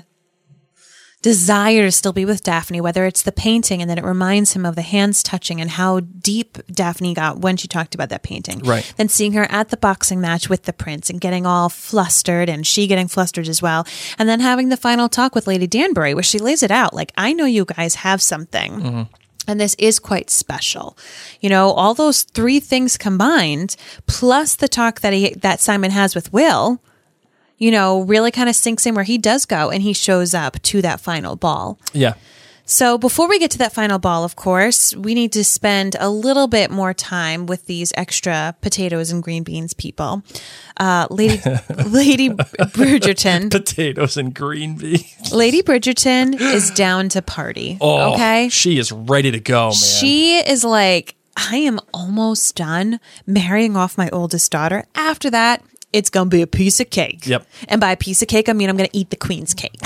desire to still be with Daphne, whether it's the painting and then it reminds him of the hands touching and how deep Daphne got when she talked about that painting. Right. Then seeing her at the boxing match with the prince and getting all flustered and she getting flustered as well. And then having the final talk with Lady Danbury where she lays it out like, I know you guys have something. Mm-hmm. And this is quite special. You know, all those three things combined, plus the talk that he that Simon has with Will, you know, really kind of sinks in where he does go and he shows up to that final ball. Yeah. So before we get to that final ball, of course, we need to spend a little bit more time with these extra potatoes and green beans people. Uh, Lady Lady Bridgerton. Potatoes and green beans. Lady Bridgerton is down to party. Oh, okay? She is ready to go, man. She is like, I am almost done marrying off my oldest daughter. After that, it's going to be a piece of cake. Yep. And by a piece of cake, I mean I'm going to eat the queen's cake.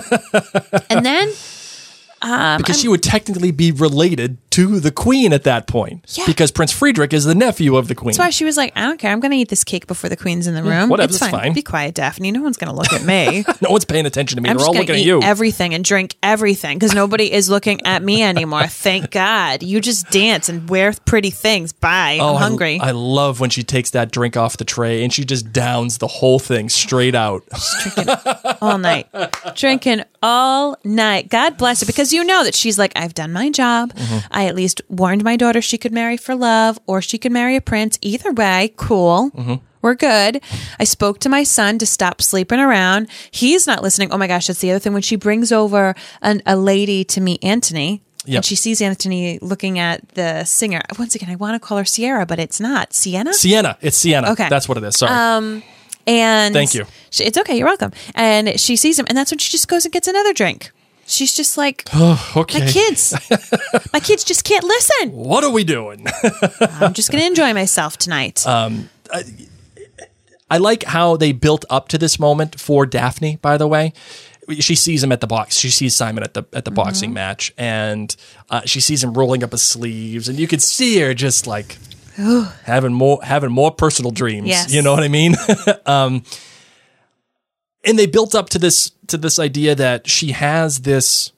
And then... Um, because I'm, she would technically be related to the queen at that point. Yeah. Because Prince Friedrich is the nephew of the queen. That's why she was like, I don't care. I'm going to eat this cake before the queen's in the room. Yeah, whatever, it's fine. fine. Be quiet, Daphne. No one's going to look at me. No one's paying attention to me. I'm They're all just looking gonna at eat you. everything and drink everything because nobody is looking at me anymore. Thank God. You just dance and wear pretty things. Bye. Oh, I'm hungry. I, I love when she takes that drink off the tray and she just downs the whole thing straight out. Just drinking all night. Drinking all night. God bless her. Because you know that she's like, I've done my job. Mm-hmm. I at least warned my daughter she could marry for love or she could marry a prince. Either way, cool. Mm-hmm. We're good. I spoke to my son to stop sleeping around. He's not listening. Oh my gosh, that's the other thing. When she brings over an, a lady to meet Antony, Yep. And she sees Anthony looking at the singer. Once again, I want to call her Sierra, but it's not. Sienna? Sienna. It's Sienna. Okay. That's what it is. Sorry. Um, and Thank you. She, it's okay. You're welcome. And she sees him, and that's when she just goes and gets another drink. She's just like, oh, okay. my kids, my kids just can't listen. What are we doing? I'm just going to enjoy myself tonight. Um, I, I like how they built up to this moment for Daphne, by the way. She sees him at the box. She sees Simon at the at the mm-hmm. boxing match, and uh, she sees him rolling up his sleeves, and you could see her just like having more having more personal dreams. Yes. You know what I mean? um, and they built up to this to this idea that she has this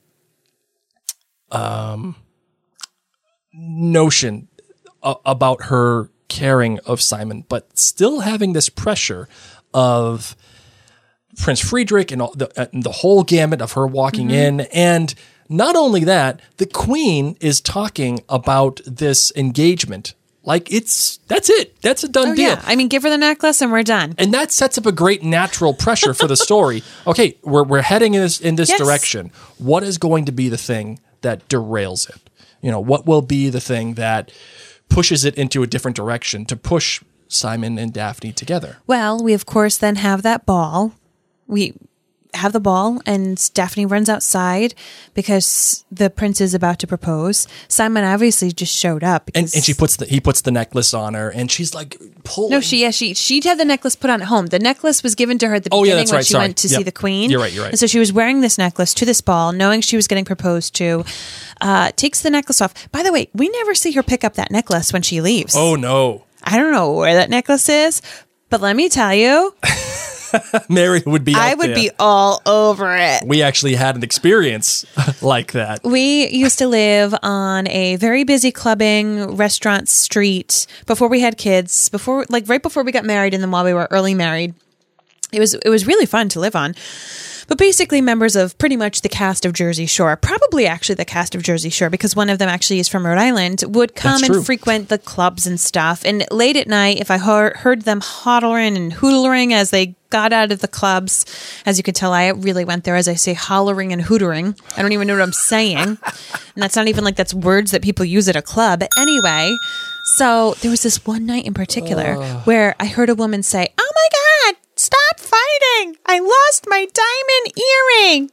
um, notion a- about her caring of Simon, but still having this pressure of Prince Friedrich and all the, uh, the whole gamut of her walking mm-hmm. in. And not only that, the Queen is talking about this engagement. Like it's, that's it. That's a done oh, deal. Yeah. I mean, give her the necklace and we're done. And that sets up a great natural pressure for the story. Okay, we're, we're heading in this, in this yes. direction. What is going to be the thing that derails it? You know, what will be the thing that pushes it into a different direction to push Simon and Daphne together? Well, we of course then have that ball. We have the ball and Daphne runs outside because the prince is about to propose. Simon obviously just showed up. And, and she puts the, he puts the necklace on her and she's like pulling. No, she, yeah, she, she'd had the necklace put on at home. The necklace was given to her at the oh, beginning yeah, that's when right. she Sorry. went to yep. see the Queen. You're right, you're right. And so she was wearing this necklace to this ball, knowing she was getting proposed to, uh, takes the necklace off. By the way, we never see her pick up that necklace when she leaves. Oh, no. I don't know where that necklace is, but let me tell you. Mary would be out I would there. be all over it. We actually had an experience like that. We used to live on a very busy clubbing restaurant street before we had kids, before like right before we got married and then while we were early married. It was it was really fun to live on. But basically members of pretty much the cast of Jersey Shore, probably actually the cast of Jersey Shore, because one of them actually is from Rhode Island, would come That's and true. frequent the clubs and stuff. And late at night, if I heard, heard them hollering and hootering as they got out of the clubs, as you could tell, I really went there as I say hollering and hootering. I don't even know what I'm saying. And that's not even like that's words that people use at a club. But anyway, so there was this one night in particular uh. where I heard a woman say, "Oh my God, stop fighting! I lost my diamond earring."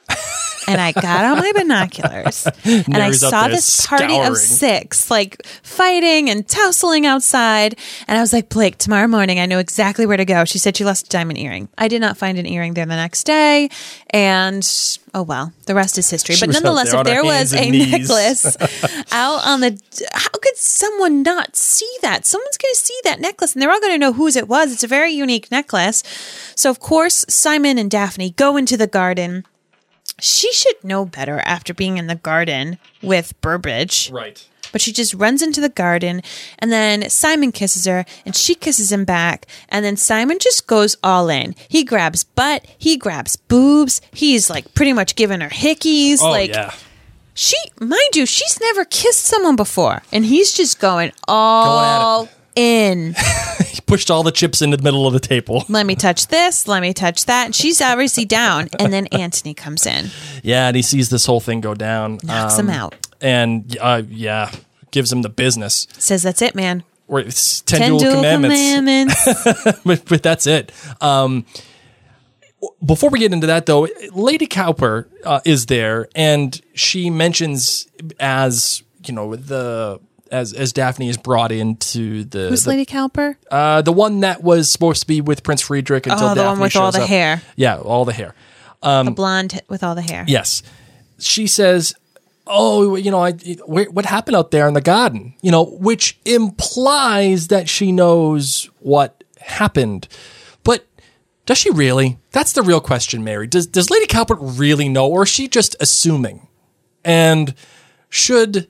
And I got out my binoculars and Mary's I saw this party scouring. of six, like fighting and tussling outside. And I was like, Blake, tomorrow morning, I know exactly where to go. She said she lost a diamond earring. I did not find an earring there the next day. And oh, well, the rest is history. She But was out nonetheless, there if on her there was hands and a knees. necklace out on the, how could someone not see that? Someone's going to see that necklace and they're all going to know whose it was. It's a very unique necklace. So of course, Simon and Daphne go into the garden. She should know better after being in the garden with Burbage. Right. But she just runs into the garden and then Simon kisses her and she kisses him back. And then Simon just goes all in. He grabs butt. He grabs boobs. He's like pretty much giving her hickeys. Oh, like, yeah. She, mind you, she's never kissed someone before. And he's just going all Going in. He pushed all the chips into the middle of the table. Let me touch this. Let me touch that. And she's obviously down. And then Anthony comes in. Yeah, and he sees this whole thing go down. Knocks um, him out. And, uh, yeah, gives him the business. Says, that's it, man. Or it's ten, Ten dual, dual commandments. commandments. but, but that's it. Um, before we get into that, though, Lady Cowper uh, is there, and she mentions as, you know, the... As as Daphne is brought into the Who's the, Lady Cowper? uh, the one that was supposed to be with Prince Friedrich until Oh, the Daphne one with shows all the up. hair. Yeah, all the hair. The blonde with all the hair. Yes, she says, "Oh, you know, I, where, what happened out there in the garden?" You know, which implies that she knows what happened, but does she really? That's the real question, Mary. Does does Lady Cowper really know, or is she just assuming? And should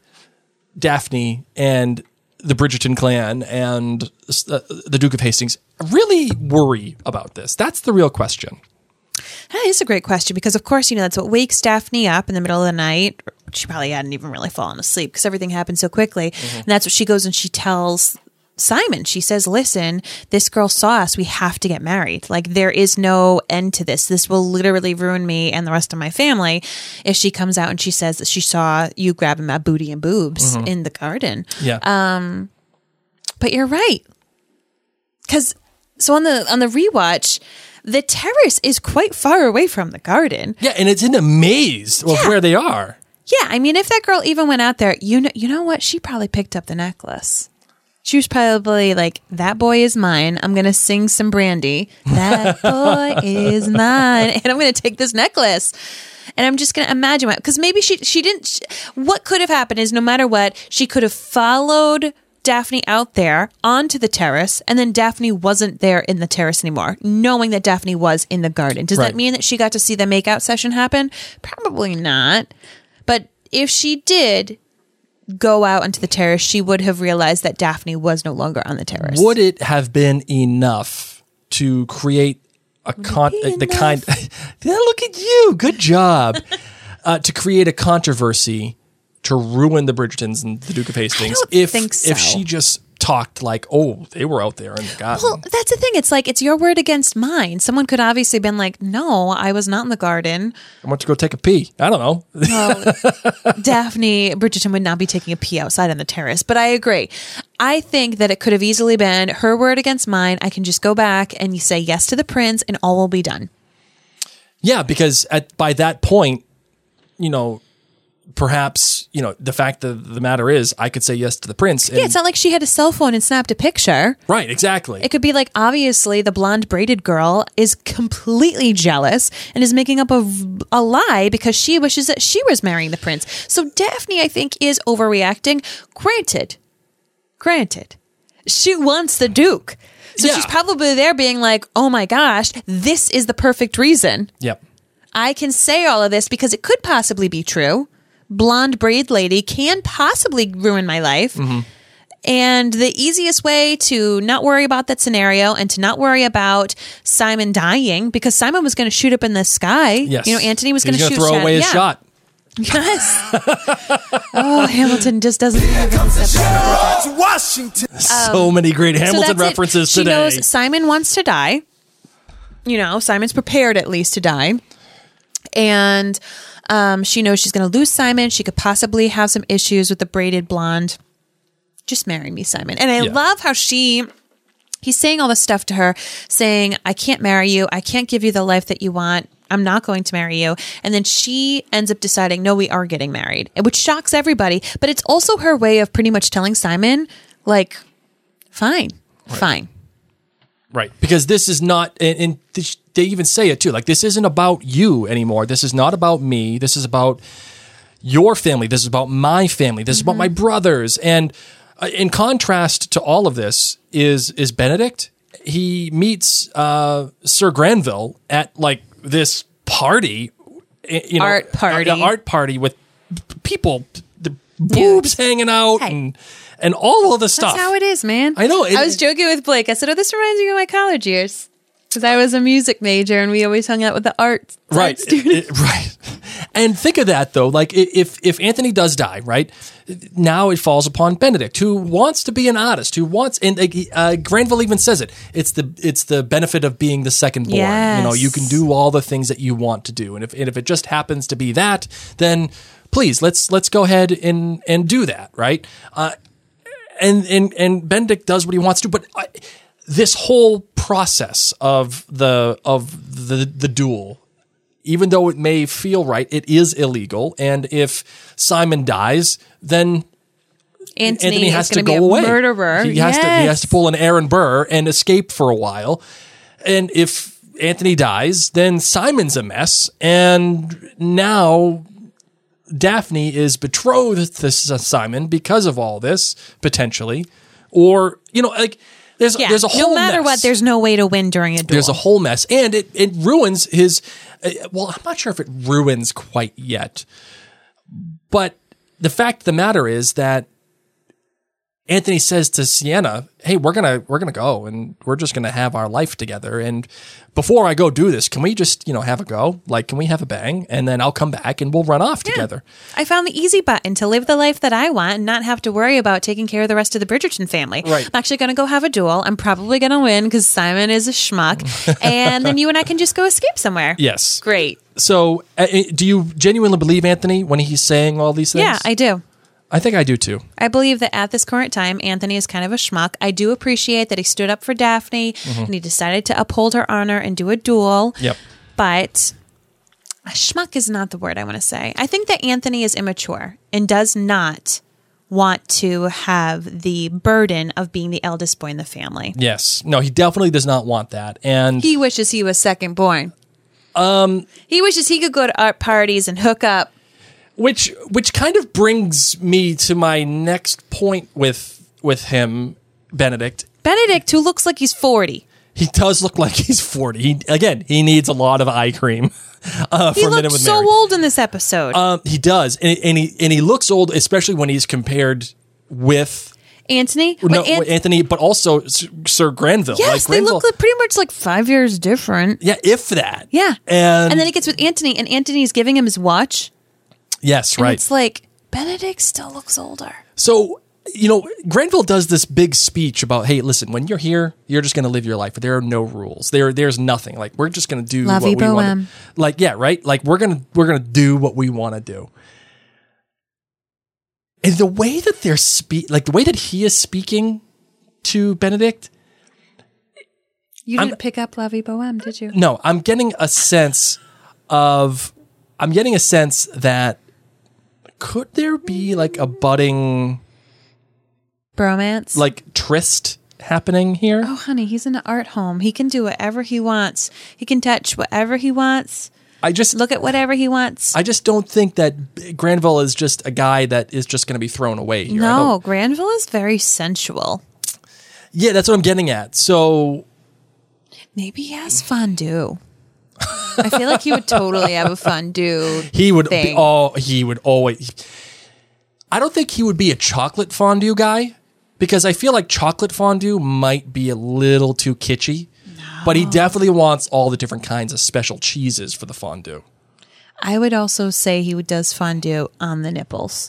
Daphne and the Bridgerton clan and uh, the Duke of Hastings really worry about this? That's the real question. That is a great question because, of course, you know, that's what wakes Daphne up in the middle of the night. She probably hadn't even really fallen asleep because everything happened so quickly. Mm-hmm. And that's what she goes and she tells Simon. She says, listen, this girl saw us. We have to get married. Like, there is no end to this. This will literally ruin me and the rest of my family if she comes out and she says that she saw you grabbing my booty and boobs mm-hmm. in the garden. Yeah. Um, but you're right. Because, so on the on the rewatch, the terrace is quite far away from the garden. Yeah, and it's in a maze of Yeah. where they are. Yeah, I mean, if that girl even went out there, you know, you know what? She probably picked up the necklace. She was probably like, that boy is mine. I'm going to sing some Brandy. That boy is mine. And I'm going to take this necklace. And I'm just going to imagine what, because maybe she, she didn't, she, what could have happened is no matter what, she could have followed Daphne out there onto the terrace, and then Daphne wasn't there in the terrace anymore, knowing that Daphne was in the garden. Does Right. that mean that she got to see the makeout session happen? Probably not. But if she did go out onto the terrace, she would have realized that Daphne was no longer on the terrace. Would it have been enough to create a con be the kind yeah, look at you, good job. uh, to create a controversy to ruin the Bridgertons and the Duke of Hastings don't if think so. if she just talked like, oh, they were out there in the garden. Well, that's the thing. It's like, it's your word against mine. Someone could obviously been like, no, I was not in the garden. I want to go take a pee. I don't know. Well, Daphne Bridgerton would not be taking a pee outside on the terrace, but I agree. I think that it could have easily been her word against mine. I can just go back and you say yes to the prince and all will be done. Yeah, because at by that point, you know, perhaps, you know, the fact of the matter is I could say yes to the prince. And, Yeah, it's not like she had a cell phone and snapped a picture. right, exactly. It could be like, obviously, the blonde braided girl is completely jealous and is making up a, a lie because she wishes that she was marrying the prince. So Daphne, I think, is overreacting. Granted, granted, she wants the Duke. So Yeah. she's probably there being like, oh my gosh, this is the perfect reason. Yep. I can say all of this because it could possibly be true. Blonde braid lady can possibly ruin my life. Mm-hmm. And the easiest way to not worry about that scenario and to not worry about Simon dying, because Simon was going to shoot up in the sky. Yes. You know, Anthony was going He's to gonna shoot throw Shat- away his yeah. shot. Yes. Oh, Hamilton just doesn't even George Washington. so many great Hamilton that's it. references She today. knows Simon wants to die. You know, Simon's prepared at least to die. And um, she knows she's going to lose Simon. She could possibly have some issues with the braided blonde. Just marry me, Simon. And I Yeah. love how she, he's saying all this stuff to her, saying, I can't marry you. I can't give you the life that you want. I'm not going to marry you. And then she ends up deciding, no, we are getting married, which shocks everybody. But it's also her way of pretty much telling Simon, like, fine, fine. Right. Because this is not, and, and th- they even say it too, like, this isn't about you anymore. This is not about me. This is about your family. This is about my family. This is about my brothers. And uh, in contrast to all of this is is Benedict. He meets uh, Sir Granville at like this party, you know, Art party. uh, art party with people, the boobs hanging out Hey. and and all of the stuff. That's how it is, man. I know. It- I was joking with Blake. I said, oh, this reminds me of my college years. Because I was a music major and we always hung out with the art, right art students. It- it- right and think of that though, like i- if if Anthony does die, right, now it falls upon Benedict, who wants to be an artist, who wants, and uh, Granville even says it, it's the it's the benefit of being the second born. Yes. You know, you can do all the things that you want to do, and if and if it just happens to be that, then please let's let's go ahead and and do that, right. uh and and and Benedict does what he wants to, but I, this whole process of the of the the duel, even though it may feel right, it is illegal. And if Simon dies, then Anthony, Anthony has is to going to be go a away. murderer. He has yes. to he has to pull an Aaron Burr and escape for a while. And if Anthony dies, then Simon's a mess. And now Daphne is betrothed to Simon because of all this, potentially. Or, you know, like there's Yeah. there's a whole no matter mess. what, there's no way to win during a duel. There's a whole mess, and it, it ruins his. Uh, well, I'm not sure if it ruins quite yet, but the fact of the matter is that Anthony says to Sienna, "Hey, we're gonna we're gonna go, and we're just gonna have our life together. And before I go do this, can we just you know have a go? Like, can we have a bang? And then I'll come back and we'll run off Yeah. together." I found the easy button to live the life that I want and not have to worry about taking care of the rest of the Bridgerton family. Right. I'm actually going to go have a duel. I'm probably going to win because Simon is a schmuck. And then you and I can just go escape somewhere. Yes. Great. So, uh, do you genuinely believe Anthony when he's saying all these things? Yeah, I do. I think I do too. I believe that at this current time, Anthony is kind of a schmuck. I do appreciate that he stood up for Daphne Mm-hmm. and he decided to uphold her honor and do a duel. Yep. But a schmuck is not the word I want to say. I think that Anthony is immature and does not want to have the burden of being the eldest boy in the family. Yes. No, he definitely does not want that. And He wishes he was second born. Um, he wishes he could go to art parties and hook up. which which kind of brings me to my next point with with him, Benedict. Benedict, who looks like he's forty. He does look like he's forty. He, again, he needs a lot of eye cream. Uh, He for a minute looked with so Mary. old in this episode. Um, he does, and, and he and he looks old, especially when he's compared with Anthony? no, But An- Anthony, but also S- Sir Granville. yes, like they Granville, look like pretty much like five years different. yeah, if that. Yeah. and, And then he gets with Anthony, and Anthony's giving him his watch. yes, And right. it's like, Benedict still looks older. So, you know, Granville does this big speech about, hey, listen, when you're here, you're just going to live your life. There are no rules. There, there's nothing. Like, we're just going to do La vie what we want. boheme. Like, yeah, right. Like, we're gonna we're gonna do what we want to do. And the way that they're speak, like the way that he is speaking to Benedict, You I'm- didn't pick up La Vie Boheme, did you? no, I'm getting a sense of, I'm getting a sense that could there be like a budding Bromance? like tryst happening here? Oh, honey, he's in an art home. He can do whatever he wants. He can touch whatever he wants. I just Look at whatever he wants. I just don't think that Granville is just a guy that is just going to be thrown away here. I no, don't- Granville is very sensual. yeah, that's what I'm getting at. So Maybe he has fondue. I feel like he would totally have a fondue. he would be, thing. oh, he would always. I don't think he would be a chocolate fondue guy because I feel like chocolate fondue might be a little too kitschy. But he definitely wants all the different kinds of special cheeses for the fondue. I would also say he would does fondue on the nipples.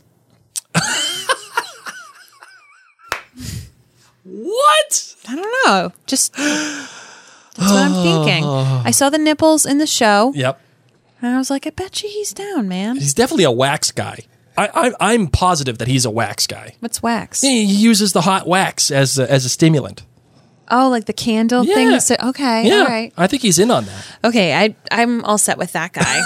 What? I don't know. Just that's what I'm thinking. I saw the nipples in the show, Yep. and I was like, I bet you he's down, man. He's definitely a wax guy. I, I, I'm positive that he's a wax guy. What's wax? He uses the hot wax as a, as a stimulant. Oh, like the candle Yeah. thing. So, okay, Yeah, all right. I think he's in on that. Okay, I I'm all set with that guy.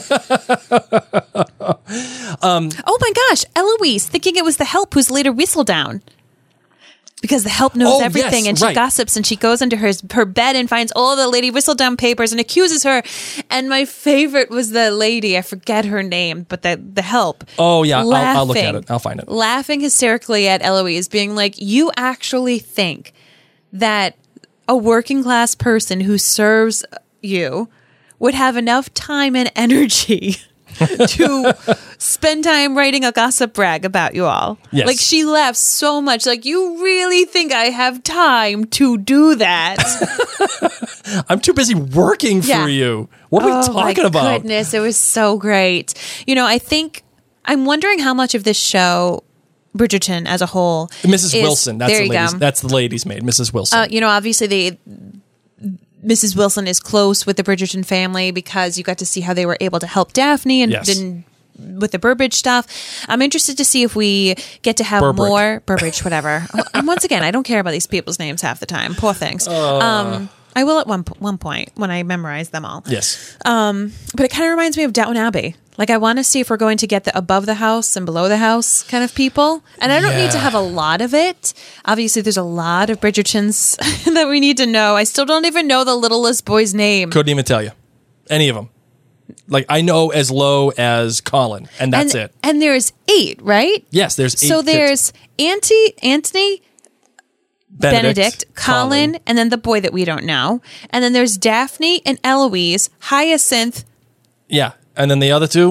um, oh my gosh, Eloise thinking it was the Help who's later Whistledown. Because the Help knows Oh, everything, yes, and she right. gossips, and she goes under her her bed and finds all the Lady Whistledown papers and accuses her. And my favorite was the lady, I forget her name, but the the Help. Oh, yeah, I'll- I'll look at laughing- it. I'll find it. Laughing hysterically at Eloise, being like, "You actually think that a working class person who serves you would have enough time and energy to spend time writing a gossip rag about you all?" Yes. Like, she laughs so much. Like, you really think I have time to do that? I'm too busy working for Yeah. you. What are we Oh, talking my about? Goodness, it was so great. You know, I think I'm wondering how much of this show, Bridgerton as a whole, Missus is- Wilson. That's there the you lady's. go. That's the lady's maid, Missus Wilson. Uh, you know, obviously they, Missus Wilson is close with the Bridgerton family because you got to see how they were able to help Daphne and Yes. didn't with the Burbage stuff. I'm interested to see if we get to have Burbrick. more Burbage, whatever. And once again, I don't care about these people's names half the time. Poor things. um, I will at one po- one point when I memorize them all. yes. But it kind of reminds me of Downton Abbey. Like, I want to see if we're going to get the above the house and below the house kind of people. And I don't need to Yeah. have a lot of it. Obviously, there's a lot of Bridgertons that we need to know. I still don't even know the littlest boy's name. Couldn't even tell you any of them. Like, I know as low as Colin, and that's and, it. And there's eight, right? Yes, there's eight So kids. there's Auntie, Anthony, Benedict, Benedict, Colin, and then the boy that we don't know. And then there's Daphne and Eloise, Hyacinth, Yeah, and then the other two.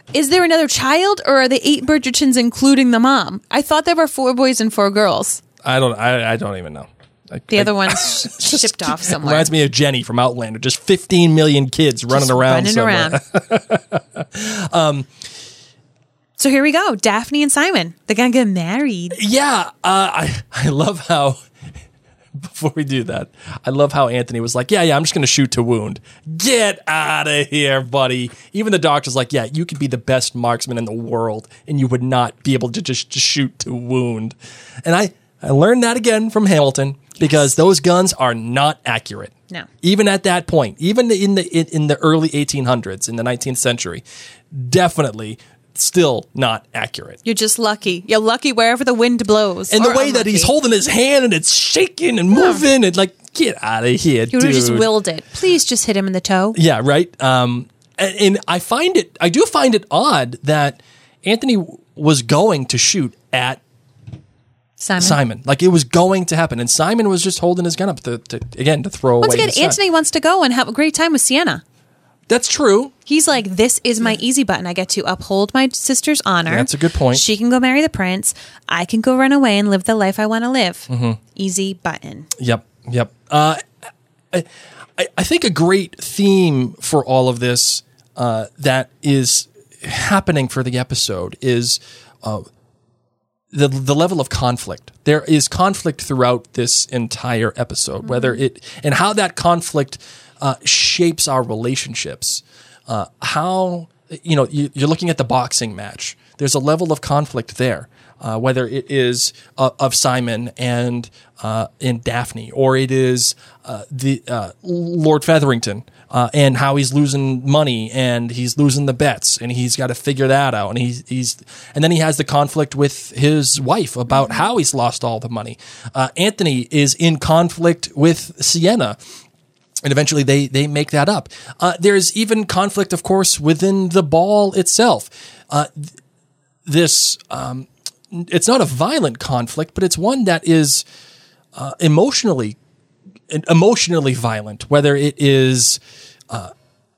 is there another child, or are they eight Bridgertons including the mom? I thought there were four boys and four girls. I don't. I, I don't even know. I, The I, other one's shipped off somewhere. Reminds me of Jenny from Outlander. Just fifteen million kids running Just around running somewhere. around. um, so here we go. Daphne and Simon. They're going to get married. Yeah. Uh, I, I love how, before we do that, I love how Anthony was like, yeah, yeah, I'm just going to shoot to wound. Get out of here, buddy. Even the doctor's like, yeah, you could be the best marksman in the world, and you would not be able to just, just shoot to wound. And I, I learned that again from Hamilton, because those guns are not accurate. No. Even at that point, even in the in, in the early eighteen hundreds, in the nineteenth century, definitely still not accurate. You're just lucky. You're lucky wherever the wind blows. And the Or way that unlucky. he's holding his hand and it's shaking and moving and like, get out of here, You dude. would have just willed it. Please just hit him in the toe. Yeah, right. Um, and, and I find it, I do find it odd that Anthony was going to shoot at Simon. Simon. Like it was going to happen. And Simon was just holding his gun up to, to again, to throw Once away again, his son. Anthony wants to go and have a great time with Sienna. That's true. He's like, this is my easy button. I get to uphold my sister's honor. That's a good point. She can go marry the prince. I can go run away and live the life I want to live. Mm-hmm. Easy button. Yep, yep. Uh, I, I, I think a great theme for all of this uh, that is happening for the episode is uh, the the level of conflict. There is conflict throughout this entire episode, mm-hmm. whether it and how that conflict uh, shapes our relationships. Uh, how you know you, you're looking at the boxing match. There's a level of conflict there. Uh, whether it is uh, of Simon and uh, and Daphne, or it is uh, the uh, Lord Featherington uh, and how he's losing money and he's losing the bets and he's got to figure that out, and he's he's and then he has the conflict with his wife about how he's lost all the money. Uh, Anthony is in conflict with Sienna. And eventually they, they make that up. Uh, there's even conflict, of course, within the ball itself. Uh, th- this, um, it's not a violent conflict, but it's one that is uh, emotionally emotionally violent, whether it is uh,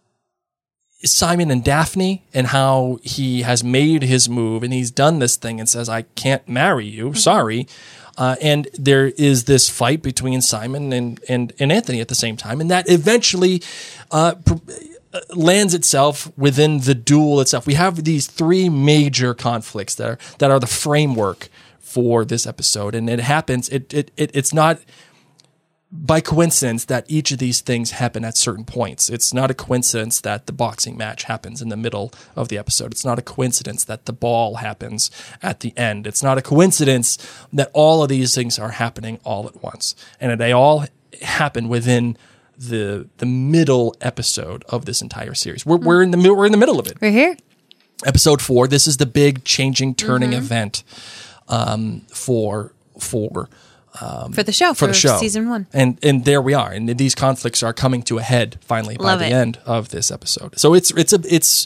Simon and Daphne and how he has made his move and he's done this thing and says, I can't marry you, sorry. Uh, and there is this fight between Simon and, and, and Anthony at the same time. And that eventually uh, pr- lands itself within the duel itself. We have these three major conflicts that are, that are the framework for this episode. And it happens, it, it, it it's not by coincidence that each of these things happen at certain points. It's not a coincidence that the boxing match happens in the middle of the episode. It's not a coincidence that the ball happens at the end. It's not a coincidence that all of these things are happening all at once. And they all happen within the the middle episode of this entire series. We're we're in the we're in the middle of it. We're here. Episode four. This is the big changing, turning mm-hmm. event um, for for. Um, for the show, for, for the show, season one, and and there we are, and these conflicts are coming to a head finally by Love the it. end of this episode. So it's it's a it's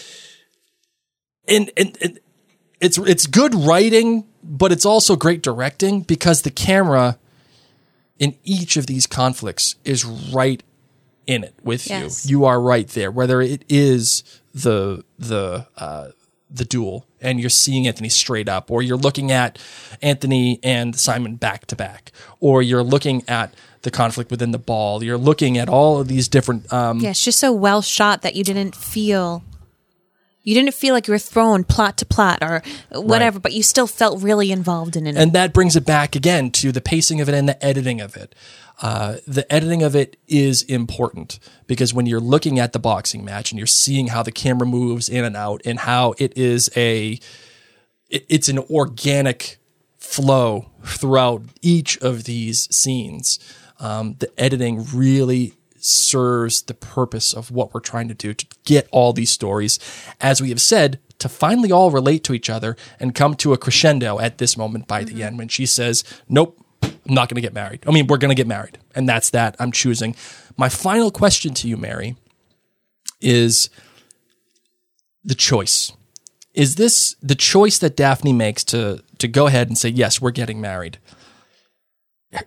and, and and it's it's good writing, but it's also great directing because the camera in each of these conflicts is right in it with yes. you. You are right there, whether it is the the uh, the duel and you're seeing Anthony straight up, or you're looking at Anthony and Simon back to back, or you're looking at the conflict within the ball. You're looking at all of these different. Um, yeah, it's just so well shot that you didn't feel, you didn't feel like you were thrown plot to plot or whatever, right. but you still felt really involved in it. And that brings it back again to the pacing of it and the editing of it. Uh, the editing of it is important because when you're looking at the boxing match and you're seeing how the camera moves in and out and how it is a, it, it's an organic flow throughout each of these scenes. Um, the editing really serves the purpose of what we're trying to do to get all these stories, as we have said, to finally all relate to each other and come to a crescendo at this moment by mm-hmm. the end when she says, nope, I'm not going to get married. I mean, we're going to get married. And that's that. I'm choosing. My final question to you, Mary, is the choice. Is this the choice that Daphne makes to, to go ahead and say, yes, we're getting married?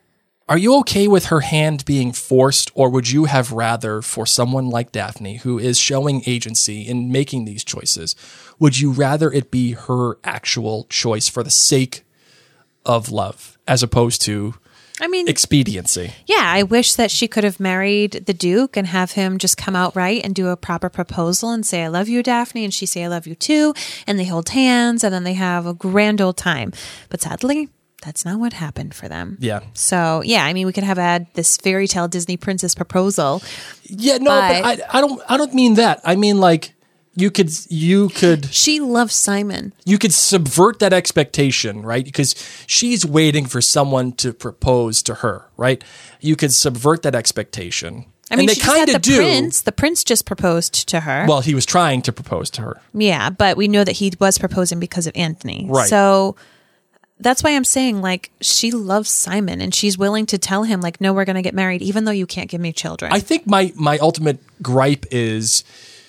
are you okay with her hand being forced, or would you have rather, for someone like Daphne, who is showing agency in making these choices, would you rather it be her actual choice for the sake of love, as opposed to I mean, expediency? Yeah, I wish that she could have married the Duke and have him just come out right and do a proper proposal and say, I love you, Daphne, and she say, I love you too, and they hold hands, and then they have a grand old time. But sadly, that's not what happened for them. Yeah. So, yeah, I mean, we could have had this fairy tale Disney princess proposal. Yeah, no, but, but I, I don't I don't mean that. I mean, like, you could you could she loves Simon. you could subvert that expectation, right? Because she's waiting for someone to propose to her, right? You could subvert that expectation. I mean, and they she just had kind the of do. prince. The prince just proposed to her. Well, he was trying to propose to her. Yeah, but we know that he was proposing because of Anthony. Right. So that's why I'm saying, like, she loves Simon and she's willing to tell him, like, no, we're going to get married, even though you can't give me children. I think my my ultimate gripe is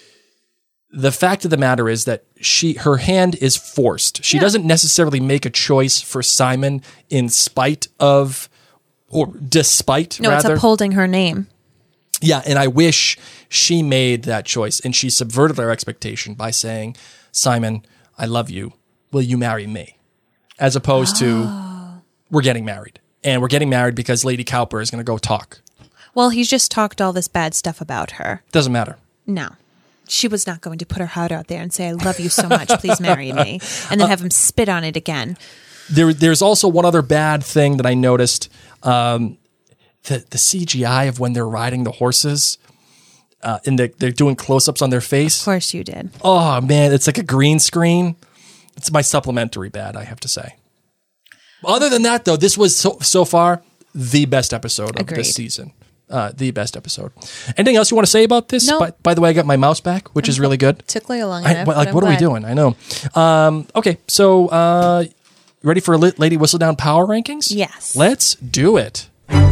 the fact of the matter is that she her hand is forced. She Yeah. doesn't necessarily make a choice for Simon in spite of or despite no, rather. it's upholding her name. Yeah, and I wish she made that choice and she subverted our expectation by saying, Simon, I love you. Will you marry me? As opposed Oh. to, we're getting married. And we're getting married because Lady Cowper is going to go talk. Well, he's just talked all this bad stuff about her. Doesn't matter. No. She was not going to put her heart out there and say, I love you so much, please marry me. And then have him spit on it again. There, there's also one other bad thing that I noticed. Um, the, the C G I of when they're riding the horses, uh, and they're, they're doing close-ups on their face. Of course you did. Oh, man, it's like a green screen. It's my supplementary bad, I have to say. Other than that, though, this was so, so far the best episode of Agreed. this season. Uh, the best episode. Anything else you want to say about this? No. By, by the way, I got my mouse back, which is really good. Took like a long I, enough. but, but like, I'm what are we glad. doing? I know. Um, okay, so uh, ready for Li- Lady Whistledown power rankings? Yes. Let's do it.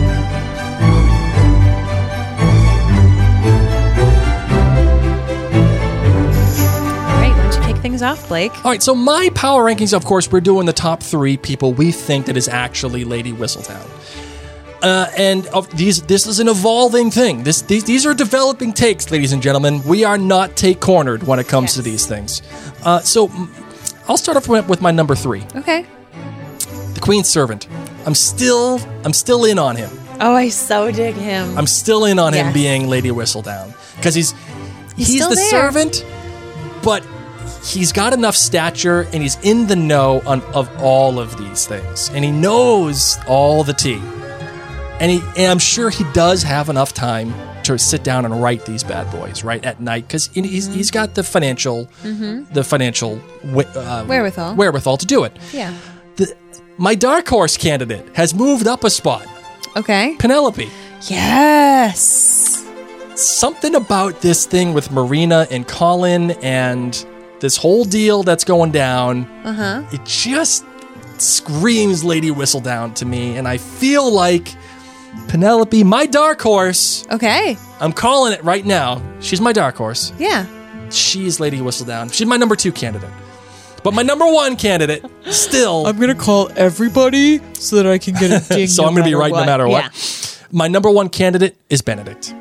All right, why don't you kick things off, Blake? All right, so my power rankings, of course, we're doing the top three people we think that is actually Lady Whistledown. Uh, and of these, this is an evolving thing. This, these, these are developing takes, ladies and gentlemen. We are not take cornered when it comes Yes. to these things. Uh, so mm, I'll start off with, with my number three, Okay. the Queen's Servant. I'm still, I'm still in on him. Oh, I so dig him. I'm still in on him Yes. being Lady Whistledown because he's He's he's, still the there. servant, but he's got enough stature and he's in the know on, of all of these things, and he knows all the tea. And he, and I'm sure he does have enough time to sit down and write these bad boys right at night because he's Mm-hmm. he's got the financial, the financial wi- uh, Wherewithal. wherewithal to do it. Yeah. The, my dark horse candidate has moved up a spot. Okay. Penelope. Yes. Something about this thing with Marina and Colin and this whole deal that's going down. Uh-huh. It just screams Lady Whistledown to me, and I feel like Penelope, my dark horse, Okay. I'm calling it right now. She's my dark horse. Yeah. She's Lady Whistledown. She's my number two candidate. But my number one candidate, still, I'm gonna call everybody so that I can get a ding. so no I'm going to be matter right what. no matter what. Yeah. My number one candidate is Benedict.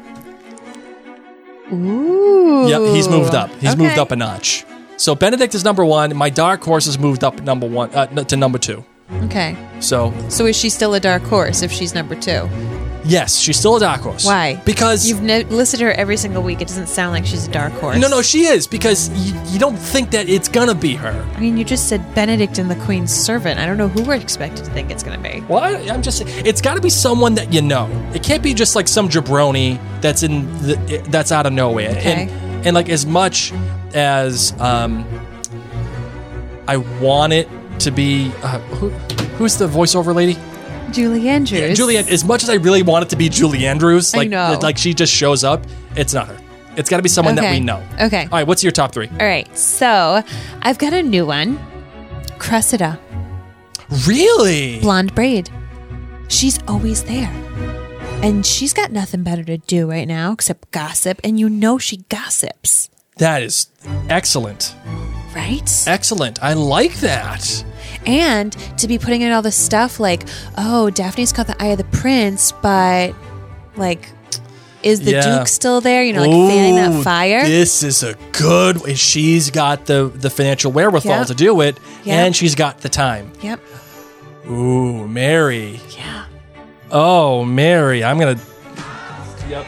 Ooh. Yep, he's moved up. He's Okay. moved up a notch. So Benedict is number one. My dark horse has moved up number one uh, to number two. Okay. So So is she still a dark horse if she's number two? yes, she's still a dark horse. Why? Because You've ne- listed her every single week. It doesn't sound like she's a dark horse. no, no, she is because you, you don't think that it's gonna be her. I mean, you just said Benedict and the Queen's Servant. I don't know who we're expected to think it's going to be. Well, I, I'm just saying, it's got to be someone that you know. It can't be just like some jabroni that's in the, that's out of nowhere. Okay. And, and like as much as um, I want it to be, uh, who, who's the voiceover lady? Julie Andrews. Yeah, Julie. As much as I really want it to be Julie Andrews, I like know. like she just shows up, it's not her. It's got to be someone that Okay. we know. Okay. All right. What's your top three? All right. So I've got a new one. Cressida. Really? Blonde braid. She's always there. And she's got nothing better to do right now except gossip. And you know she gossips, That is excellent. right? Excellent. I like that. And to be putting in all this stuff like, oh, Daphne's got the eye of the prince, but like, is the Yeah. Duke still there? You know, like fanning that Ooh, fire. This is a good way. She's got the, the financial wherewithal Yep. to do it, Yep. and she's got the time. Yep. Ooh, Mary. Yeah. Oh, Mary. I'm going to... Yep.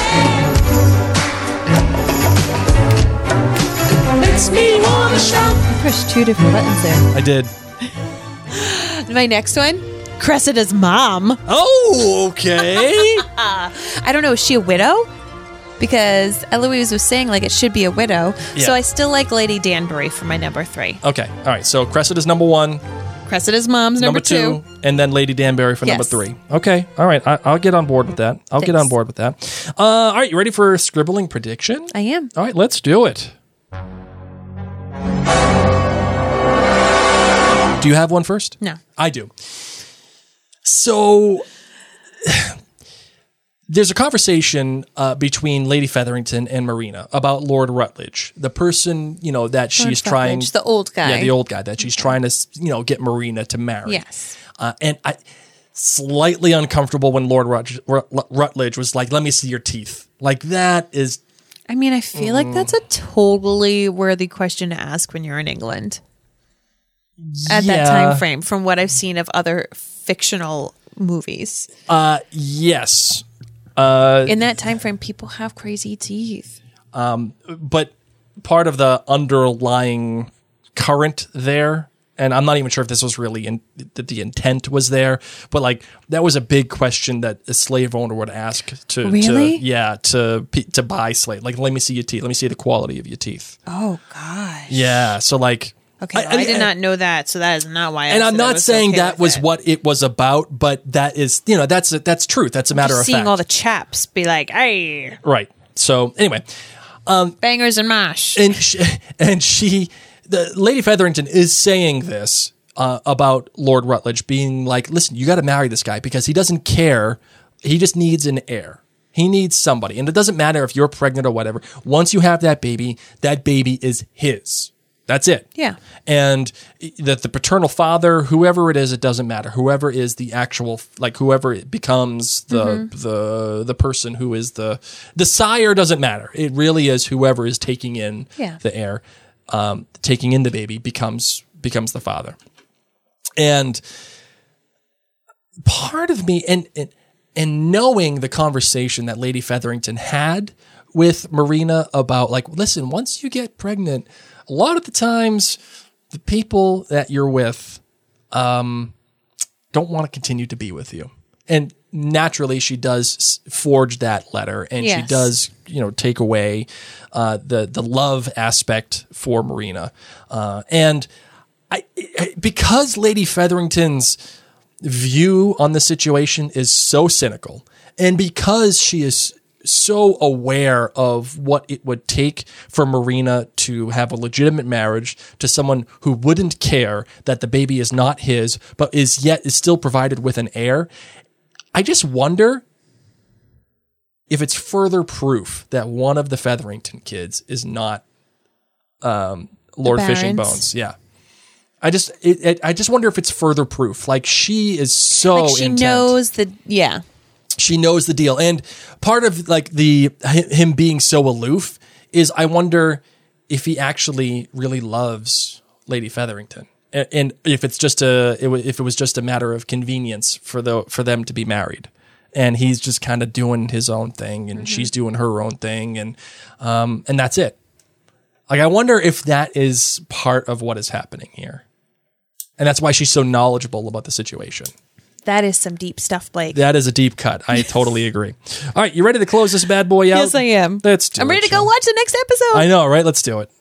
Makes me wanna shout. I pushed two different buttons there. I did. My next one, Cressida's mom. Oh, okay. I don't know, is she a widow? Because Eloise was saying like it should be a widow. Yeah. So I still like Lady Danbury for my number three. Okay. All right. So Cressida's number one. Cressida's mom's number, Number two, and then Lady Danbury for number Yes. three. Okay, all right, I, I'll get on board with that. I'll get Thanks. on board with that. Uh, all right, you ready for a scribbling prediction? I am. All right, let's do it. Do you have one first? No. I do. So there's a conversation uh, between Lady Featherington and Marina about Lord Rutledge, the person, you know, that she's trying, Rutledge, the old guy. yeah, the old guy that she's trying to, you know, get Marina to marry. Yes. Uh, and I slightly uncomfortable when Lord Rut- Rut- Rutledge was like, "Let me see your teeth." Like that is I mean, I feel like that's a totally worthy question to ask when you're in England. At that Yeah. time frame, from what I've seen of other fictional movies. uh yes. Uh In that time frame, people have crazy teeth. but part of the underlying current there, and I'm not even sure if this was really in, that the intent was there, but like that was a big question that a slave owner would ask to, Really? to yeah, to pe- to buy slave. Like, let me see your teeth. Let me see the quality of your teeth. Oh gosh. Yeah. So like, Okay, well, I, did not know that, so that is not why. I and I'm said I not was saying okay that with was it. what it was about, but that is, you know, that's that's truth. That's a matter Just of seeing fact. all the chaps be like, "Hey, right. So anyway, bangers and mash." and she, and she, the Lady Featherington is saying this uh, about Lord Rutledge being like, listen, you got to marry this guy because he doesn't care. He just needs an heir. He needs somebody, and it doesn't matter if you're pregnant or whatever. Once you have that baby, that baby is his. That's it. Yeah. And that the paternal father, whoever it is, it doesn't matter. Whoever is the actual, like whoever it becomes the Mm-hmm. the the person who is the the sire doesn't matter. It really is whoever is taking in Yeah. the heir, um, taking in the baby becomes becomes the father. And part of me, and and and knowing the conversation that Lady Featherington had with Marina about like, listen, once you get pregnant, a lot of the times the people that you're with um, don't want to continue to be with you. And naturally she does s- forge that letter, and she Yes. does, you know, take away uh, the, the love aspect for Marina. Uh, and I, I, because Lady Featherington's view on the situation is so cynical, and because she is so aware of what it would take for Marina to have a legitimate marriage to someone who wouldn't care that the baby is not his, but is yet is still provided with an heir. I just wonder if it's further proof that one of the Featherington kids is not um, Lord Fishing Barons. Bones. Yeah. I just, it, it, I just wonder if it's further proof. Like she is so Like she intent. knows the yeah. She knows the deal. And part of like the him being so aloof is I wonder if he actually really loves Lady Featherington, and, and if it's just a it, wa- if it was just a matter of convenience for the for them to be married, and he's just kind of doing his own thing, and she's doing her own thing, and um and that's it. Like I wonder if that is part of what is happening here, and that's why she's so knowledgeable about the situation. That is some deep stuff, Blake. That is a deep cut. I totally agree. All right, you ready to close this bad boy out? Yes, I am. Let's do I'm it, ready to go Sean. watch the next episode. I know, right? Let's do it.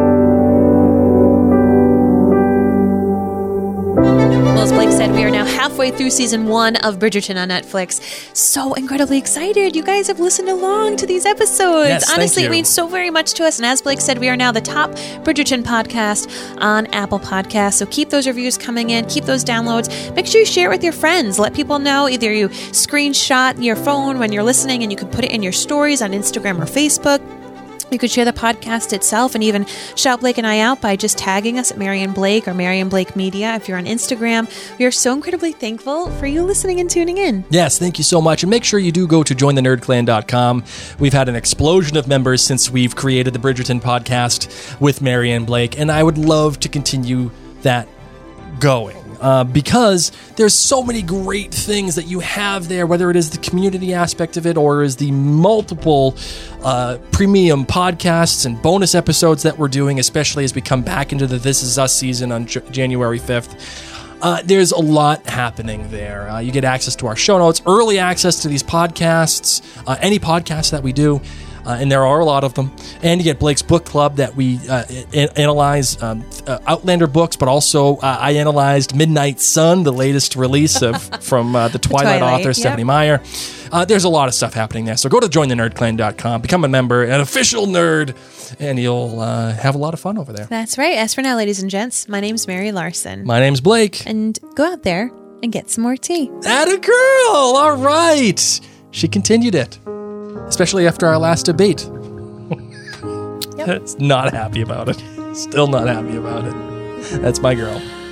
Well, as Blake said, we are now halfway halfway through season one of Bridgerton on Netflix. So incredibly excited. You guys have listened along to these episodes. Yes, thank Honestly, you. it means so very much to us. And as Blake said, we are now the top Bridgerton podcast on Apple Podcasts. So keep those reviews coming in. Keep those downloads. Make sure you share it with your friends. Let people know. Either you screenshot your phone when you're listening and you can put it in your stories on Instagram or Facebook. You could share the podcast itself and even shout Blake and I out by just tagging us at Marian Blake or Marian Blake Media if you're on Instagram. We are so incredibly thankful for you listening and tuning in. Yes, thank you so much. And make sure you do go to join the nerd clan dot com. We've had an explosion of members since we've created the Bridgerton podcast with Marian Blake, and I would love to continue that going. Uh, because there's so many great things that you have there, whether it is the community aspect of it or is the multiple uh, premium podcasts and bonus episodes that we're doing, especially as we come back into the This Is Us season on J- January fifth. Uh, there's a lot happening there. Uh, you get access to our show notes, early access to these podcasts, uh, any podcasts that we do. Uh, and there are a lot of them. And you get Blake's book club that we uh, a- analyze um, uh, Outlander books, but also uh, I analyzed Midnight Sun, the latest release of from uh, the Twilight, Twilight, author, yep. Stephanie Meyer. Uh, there's a lot of stuff happening there. So go to join the nerd clan dot com, become a member, an official nerd, and you'll uh, have a lot of fun over there. That's right. As for now, ladies and gents, my name's Mary Larson. My name's Blake. And go out there and get some more tea. Atta girl! All right. She continued it. Especially after our last debate. Yep. Not happy about it. Still not happy about it. That's my girl.